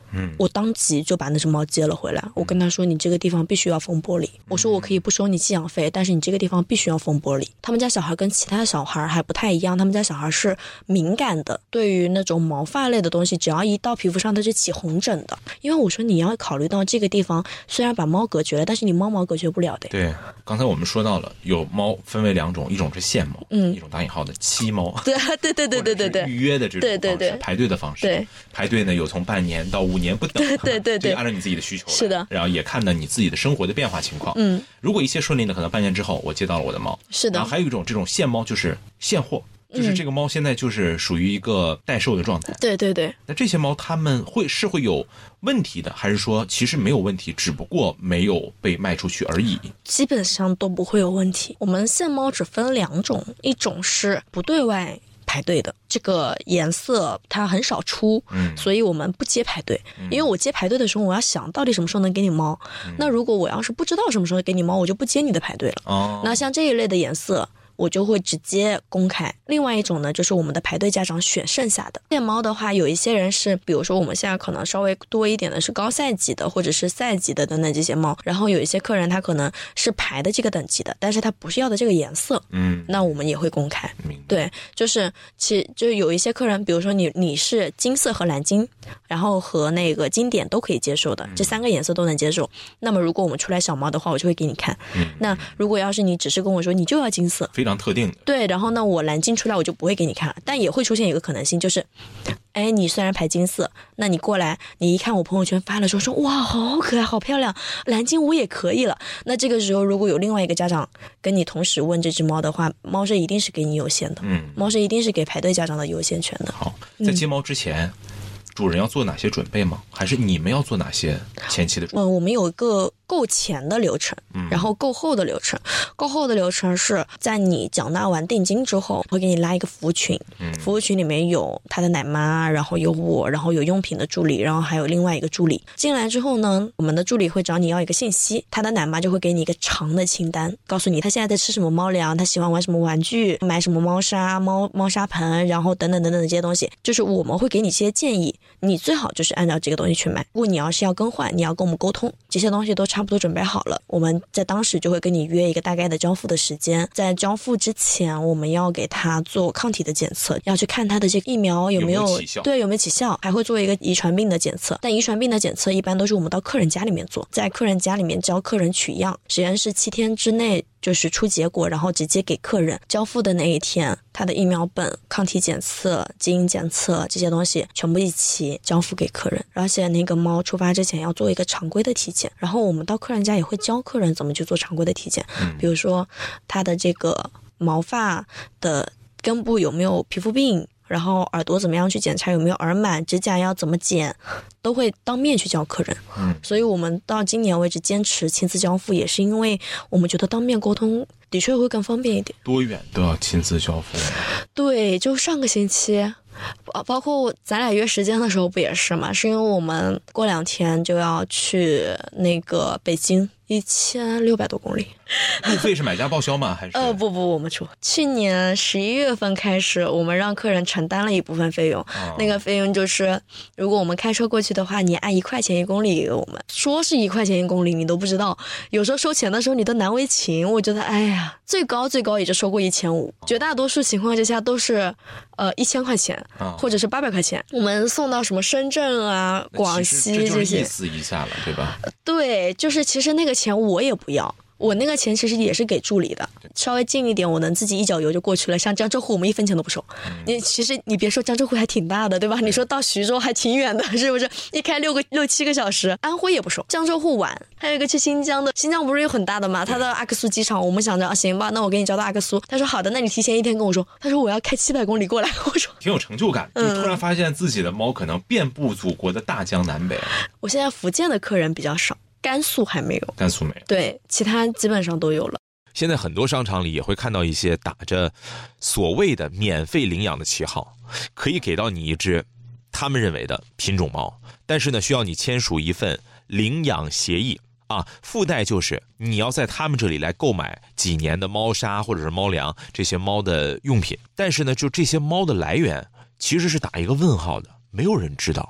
嗯，我当即就把那只猫接了回来。我跟他说，你这个地方必须要封玻璃。我说我可以不收你寄养费，但是你这个地方必须要封玻璃。他们家小孩跟其他小孩还不太一样，他们家小孩是敏感的，对于那种毛发类的东西，只要一到皮肤上它就起红疹的。因为我说你要考虑到这个地方虽然把猫隔绝了，但是你猫毛隔绝不了的。 对，刚才我们说到了有猫分为两种，一种是线猫，嗯，一种打引号的漆猫。 对对对对对对对， 预约的这种方式，对对对，排队的方式。 对， 排队呢有从半年到五年不等。 对对对对， 就按照你自己的需求来。 是的， 然后也看到你自己的生活的变化情况。嗯，如果一切顺利呢，可能半年之后我接到了我的猫。 是的。 然后还有一种这种现猫，就是现货。就是这个猫现在就是属于一个待售的状态。 对对对。 那这些猫它们会是会有问题的，还是说其实没有问题，只不过没有被卖出去而已？ 基本上都不会有问题。我们现猫只分两种，一种是不对外排队的，这个颜色它很少出，嗯，所以我们不接排队。嗯，因为我接排队的时候，我要想到底什么时候能给你猫。嗯，那如果我要是不知道什么时候给你猫，我就不接你的排队了。哦，那像这一类的颜色，我就会直接公开。另外一种呢，就是我们的排队家长选剩下的。现猫的话，有一些人是，比如说我们现在可能稍微多一点的是高赛级的，或者是赛级的等等这些猫，然后有一些客人他可能是排的这个等级的，但是他不是要的这个颜色，嗯，那我们也会公开。对，就是其就有一些客人，比如说你你是金色和蓝金，然后和那个经典都可以接受的，这三个颜色都能接受。那么如果我们出来小猫的话，我就会给你看。嗯，那如果要是你只是跟我说你就要金色， 非常特定的， 对，然后呢我蓝金出来我就不会给你看了。但也会出现一个可能性，就是哎，你虽然排金色，那你过来你一看我朋友圈发的时候说哇好可爱好漂亮，蓝金我也可以了。那这个时候如果有另外一个家长跟你同时问这只猫的话，猫舍一定是给你优先的。嗯，猫舍一定是给排队家长的优先权的。 好，在接猫之前、嗯、主人要做哪些准备吗？还是你们要做哪些前期的准备？ 嗯，我们有一个购前的流程，然后购后的流程。购后的流程是在你缴纳完定金之后，会给你拉一个服务群，服务群里面有他的奶妈，然后有我，然后有用品的助理，然后还有另外一个助理。进来之后呢，我们的助理会找你要一个信息，他的奶妈就会给你一个长的清单，告诉你他现在在吃什么猫粮，他喜欢玩什么玩具，买什么猫砂、猫猫砂盆，然后等等等等的这些东西，就是我们会给你这些建议，你最好就是按照这个东西去买。如果你要是要更换，你要跟我们沟通，这些东西都差不多准备好了，我们在当时就会跟你约一个大概的交付的时间。在交付之前，我们要给他做抗体的检测，要去看他的这个疫苗有没有， 有没有起效， 对，有没有起效，还会做一个遗传病的检测。但遗传病的检测一般都是我们到客人家里面做，在客人家里面教客人取样，实验室七天之内就是出结果，然后直接给客人。交付的那一天，他的疫苗本、抗体检测、基因检测这些东西全部一起交付给客人。而且那个猫出发之前要做一个常规的体检，然后我们到客人家也会教客人怎么去做常规的体检，嗯、比如说他的这个毛发的根部有没有皮肤病，然后耳朵怎么样去检查有没有耳螨，指甲要怎么剪，都会当面去教客人。嗯，所以我们到今年为止坚持亲自交付，也是因为我们觉得当面沟通的确会更方便一点。 多远都要亲自交付？ 对，就上个星期，包括咱俩约时间的时候不也是嘛？是因为我们过两天就要去那个北京。一千六百多公里， 路费是买家报销吗？还是？ 呃，不不，我们出。去年十一月份开始，我们让客人承担了一部分费用，哦、那个费用就是，如果我们开车过去的话，你按一块钱一公里给我们，说是一块钱一公里，你都不知道，有时候收钱的时候你都难为情。我觉得，哎呀，最高最高也就收过一千五，绝大多数情况之下都是，呃，一千块钱，哦、或者是八百块钱。我们送到什么深圳啊、广西这些， 这就是意思一下了，对吧？ 对，就是其实那个钱我也不要，我那个钱其实也是给助理的，稍微近一点我能自己一脚油就过去了。像江浙沪我们一分钱都不收，嗯、你其实你别说江浙沪还挺大的，对吧？你说到徐州还挺远的，是不是？一开六个六七个小时，安徽也不收，江浙沪玩。还有一个去新疆的，新疆不是有很大的吗？他到阿克苏机场，我们想着啊，行吧，那我给你交到阿克苏。他说好的，那你提前一天跟我说。他说我要开七百公里过来，我说挺有成就感，就突然发现自己的猫可能遍布祖国的大江南北。 我现在福建的客人比较少。甘肃还没有， 甘肃没有， 对，其他基本上都有了。 现在很多商场里也会看到一些打着所谓的免费领养的旗号，可以给到你一只他们认为的品种猫，但是呢，需要你签署一份领养协议啊，附带就是你要在他们这里来购买几年的猫砂或者是猫粮这些猫的用品，但是呢，就这些猫的来源其实是打一个问号的，没有人知道。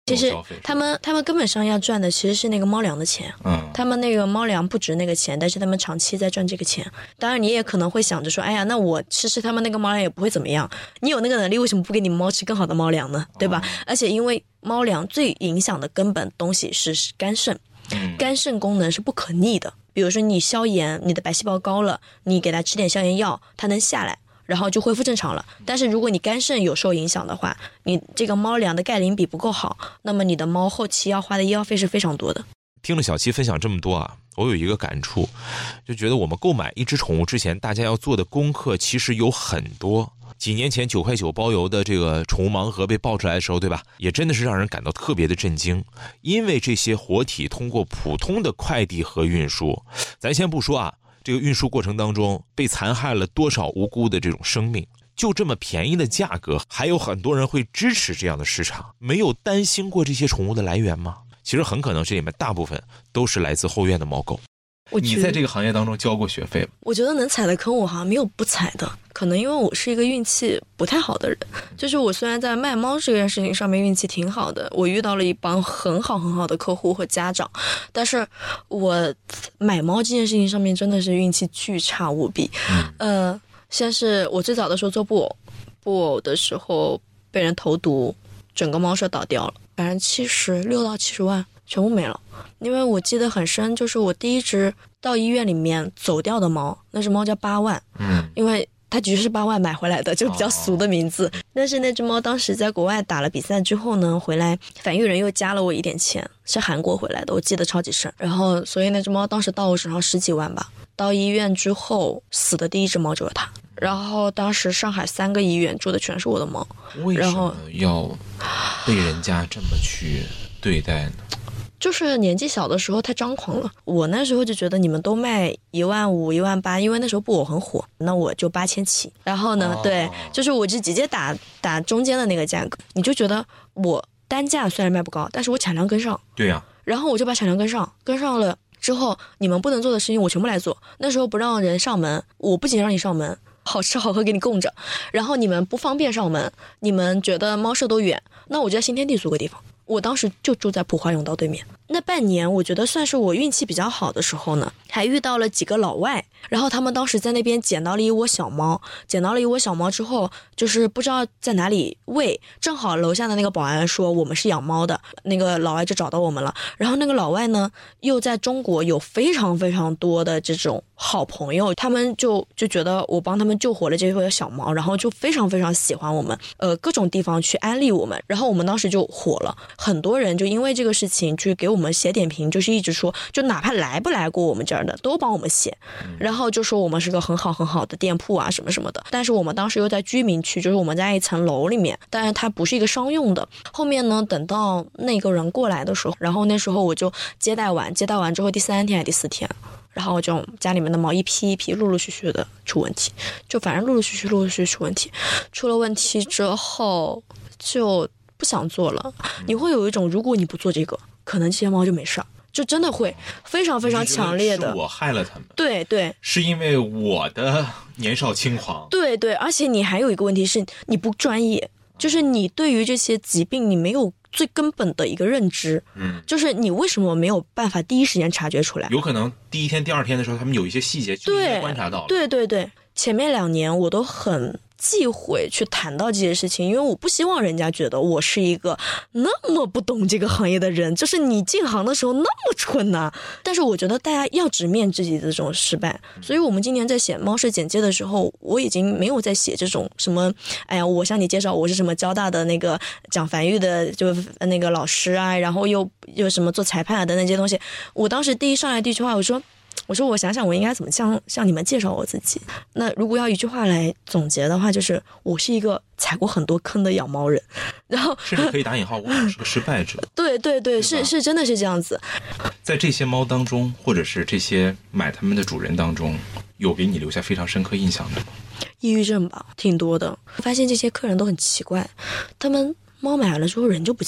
其实他们他们根本上要赚的其实是那个猫粮的钱，嗯，他们那个猫粮不值那个钱，但是他们长期在赚这个钱。当然你也可能会想着说，哎呀，那我吃吃他们那个猫粮也不会怎么样，你有那个能力为什么不给你猫吃更好的猫粮呢？对吧？哦、而且因为猫粮最影响的根本东西是肝肾，嗯、肝肾功能是不可逆的。比如说你消炎，你的白细胞高了，你给它吃点消炎药，它能下来。然后就恢复正常了。但是如果你肝肾有受影响的话，你这个猫粮的钙磷比不够好，那么你的猫后期要花的医药费是非常多的。 听了小七分享这么多啊，我有一个感触，就觉得我们购买一只宠物之前，大家要做的功课其实有很多。几年前九块九包邮的这个宠物盲盒被爆出来的时候，对吧？也真的是让人感到特别的震惊，因为这些活体通过普通的快递和运输，咱先不说啊。这个运输过程当中被残害了多少无辜的这种生命，就这么便宜的价格，还有很多人会支持这样的市场，没有担心过这些宠物的来源吗？其实很可能这里面大部分都是来自后院的猫狗。 你在这个行业当中交过学费吗？ 我觉得能踩的坑我好像没有不踩的，可能因为我是一个运气不太好的人。就是我虽然在卖猫这件事情上面运气挺好的，我遇到了一帮很好很好的客户和家长，但是我买猫这件事情上面真的是运气巨差无比。嗯、呃，先是我最早的时候做布偶，布偶的时候被人投毒，整个猫舍倒掉了，反正七十六到七十万全部没了。因为我记得很深，就是我第一只到医院里面走掉的猫，那只猫叫八万，嗯，因为它的确是八万买回来的，就比较俗的名字。哦、但是那只猫当时在国外打了比赛之后呢，回来繁育人又加了我一点钱，是韩国回来的，我记得超级深。然后所以那只猫当时到我手上十几万吧。到医院之后死的第一只猫就是它。然后当时上海三个医院住的全是我的猫。 为什么要被人家这么去对待呢？ 就是年纪小的时候太张狂了，我那时候就觉得你们都卖一万五、一万八，因为那时候布偶很火，那我就八千起。然后呢，哦、对，就是我就直接打打中间的那个价格，你就觉得我单价虽然卖不高，但是我产量跟上。 对呀、啊。 然后我就把产量跟上，跟上了之后，你们不能做的事情我全部来做。那时候不让人上门，我不仅让你上门，好吃好喝给你供着，然后你们不方便上门，你们觉得猫舍都远，那我就在新天地租个地方。我当时就住在普华永道对面。那半年我觉得算是我运气比较好的时候呢，还遇到了几个老外，然后他们当时在那边捡到了一窝小猫，捡到了一窝小猫之后，就是不知道在哪里喂，正好楼下的那个保安说我们是养猫的，那个老外就找到我们了。然后那个老外呢又在中国有非常非常多的这种好朋友，他们就就觉得我帮他们救活了这窝小猫，然后就非常非常喜欢我们，呃各种地方去安利我们，然后我们当时就火了，很多人就因为这个事情去给我们写点评，就是一直说，就哪怕来不来过我们这儿的都帮我们写，然后就说我们是个很好很好的店铺啊什么什么的。但是我们当时又在居民区，就是我们在一层楼里面，但是它不是一个商用的。后面呢，等到那个人过来的时候，然后那时候我就接待完，接待完之后第三天还是第四天，然后就家里面的猫一批一批陆陆续续的出问题，就反正陆陆续续陆陆续续出问题，出了问题之后就不想做了。你会有一种如果你不做这个，可能这些猫就没事，就真的会非常非常强烈的。 是我害了他们。 对对， 是因为我的年少轻狂。 对对，而且你还有一个问题是你不专业，就是你对于这些疾病你没有最根本的一个认知。嗯，就是你为什么没有办法第一时间察觉出来？ 有可能第一天第二天的时候他们有一些细节就应该观察到了。 对对对，前面两年我都很忌讳去谈到这些事情，因为我不希望人家觉得我是一个那么不懂这个行业的人，就是你进行的时候那么蠢呐、啊。但是我觉得大家要直面自己的这种失败，所以我们今年在写猫舍简介的时候，我已经没有在写这种什么，哎呀，我向你介绍我是什么交大的那个讲繁育的就那个老师啊，然后又又什么做裁判啊的那些东西。我当时第一上来第一句话我说。我说我想想我应该怎么向向你们介绍我自己。那如果要一句话来总结的话，就是我是一个踩过很多坑的养猫人，然后甚至可以打引号，我是个失败者。 对对对，是是真的是这样子。 在这些猫当中，或者是这些买它们的主人当中，有给你留下非常深刻印象的吗？ 抑郁症吧，挺多的。我发现这些客人都很奇怪，他们猫买了之后人就不见了，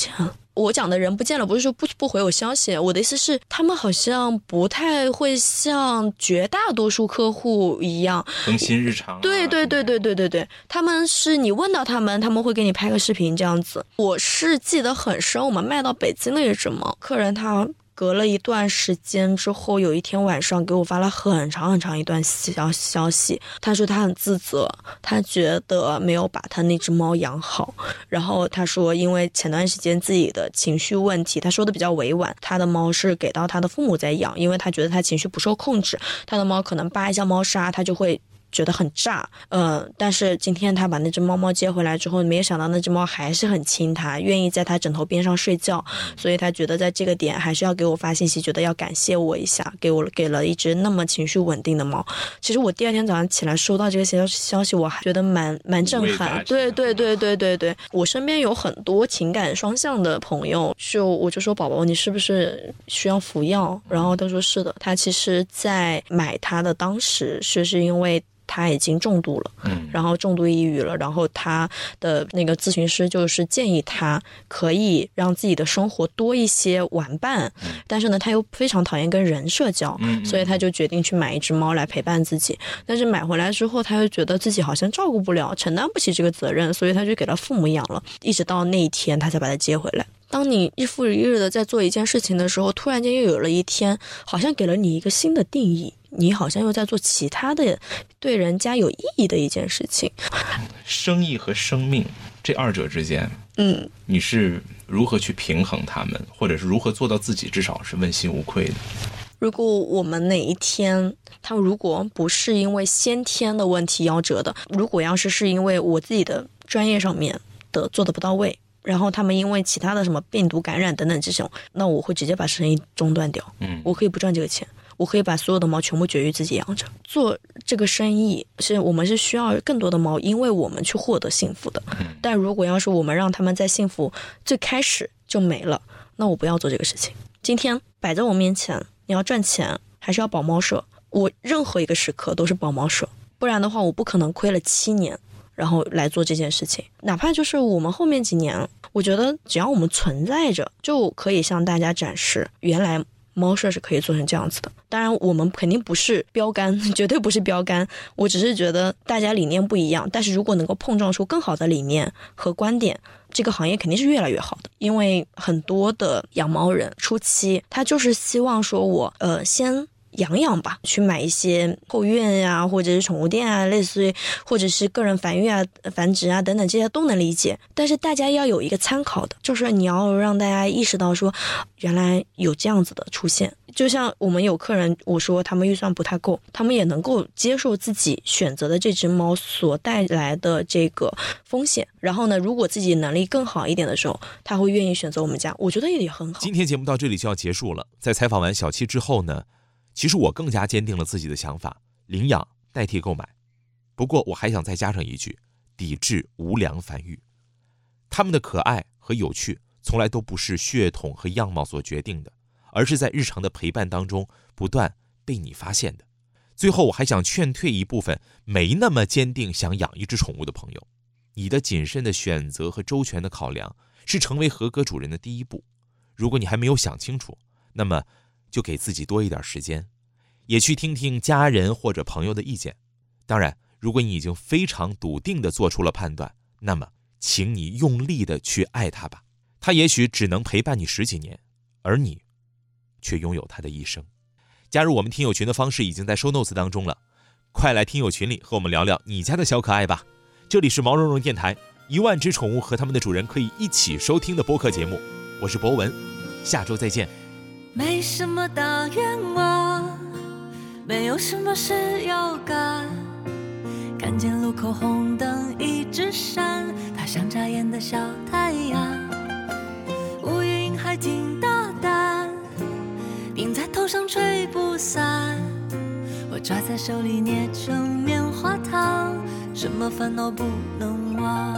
我讲的人不见了，不是说不不回我消息，我的意思是他们好像不太会像绝大多数客户一样更新日常、啊、 对对对对对对对，他们是你问到他们，他们会给你拍个视频这样子。我是记得很深，我们卖到北京的一只猫，客人他隔了一段时间之后，有一天晚上给我发了很长很长一段消消息，他说他很自责，他觉得没有把他那只猫养好，然后他说因为前段时间自己的情绪问题，他说的比较委婉，他的猫是给到他的父母在养，因为他觉得他情绪不受控制，他的猫可能扒一下猫砂他就会觉得很炸，呃，但是今天他把那只猫猫接回来之后，没有想到那只猫还是很亲他，愿意在他枕头边上睡觉，所以他觉得在这个点还是要给我发信息，觉得要感谢我一下，给我给了一只那么情绪稳定的猫。其实我第二天早上起来收到这个消消息，我还觉得蛮蛮震撼。对对对对对对，我身边有很多情感双向的朋友，就我就说宝宝你是不是需要服药？然后他说是的，他其实在买他的当时是是因为他已经重度了，嗯，然后重度抑郁了，然后他的那个咨询师就是建议他可以让自己的生活多一些玩伴，嗯，但是呢他又非常讨厌跟人社交，嗯，所以他就决定去买一只猫来陪伴自己。但是买回来之后他又觉得自己好像照顾不了，承担不起这个责任，所以他就给他父母养了，一直到那一天他才把他接回来。当你日复一日的在做一件事情的时候，突然间又有了一天好像给了你一个新的定义，你好像又在做其他的对人家有意义的一件事情。 生意和生命这二者之间，嗯，你是如何去平衡他们，或者是如何做到自己至少是问心无愧的？ 如果我们哪一天他如果不是因为先天的问题夭折的，如果要是是因为我自己的专业上面的做的不到位，然后他们因为其他的什么病毒感染等等这种，那我会直接把生意中断掉。嗯，我可以不赚这个钱，我可以把所有的猫全部绝育自己养着。做这个生意是我们是需要更多的猫，因为我们去获得幸福的。但如果要是我们让他们在幸福最开始就没了，那我不要做这个事情。今天摆在我面前，你要赚钱还是要保猫舍，我任何一个时刻都是保猫舍，不然的话我不可能亏了七年然后来做这件事情。哪怕就是我们后面几年，我觉得只要我们存在着，就可以向大家展示原来猫舍是可以做成这样子的。当然我们肯定不是标杆，绝对不是标杆，我只是觉得大家理念不一样，但是如果能够碰撞出更好的理念和观点，这个行业肯定是越来越好的。因为很多的养猫人初期他就是希望说我呃先养养吧，去买一些后院呀，或者是宠物店啊，类似于或者是个人繁育啊、繁殖啊等等，这些都能理解。但是大家要有一个参考的，就是你要让大家意识到说，原来有这样子的出现。就像我们有客人，我说他们预算不太够，他们也能够接受自己选择的这只猫所带来的这个风险。然后呢，如果自己能力更好一点的时候，他会愿意选择我们家，我觉得也很好。 今天节目到这里就要结束了。在采访完小七之后呢，其实我更加坚定了自己的想法，领养代替购买。不过我还想再加上一句，抵制无良繁育。他们的可爱和有趣从来都不是血统和样貌所决定的，而是在日常的陪伴当中不断被你发现的。最后我还想劝退一部分没那么坚定想养一只宠物的朋友，你的谨慎的选择和周全的考量是成为合格主人的第一步。如果你还没有想清楚，那么就给自己多一点时间，也去听听家人或者朋友的意见。当然，如果你已经非常笃定地做出了判断，那么请你用力地去爱它吧。它也许只能陪伴你十几年，而你却拥有它的一生。加入我们听友群的方式已经在 show notes 当中了，快来听友群里和我们聊聊你家的小可爱吧。这里是毛茸茸电台，一万只宠物和他们的主人可以一起收听的播客节目，我是博文，下周再见。 没什么大愿望，没有什么事要干，看见路口红灯一直闪，它像眨眼的小太阳。乌云还挺大胆，顶在头上吹不散，我抓在手里捏成棉花糖，什么烦恼不能忘。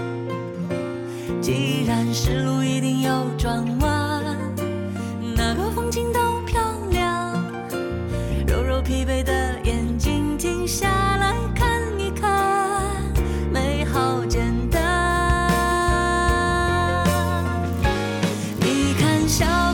既然是路一定有转弯，那个风景都漂亮，揉揉疲惫的眼睛，停下来看一看，美好简单。 笑。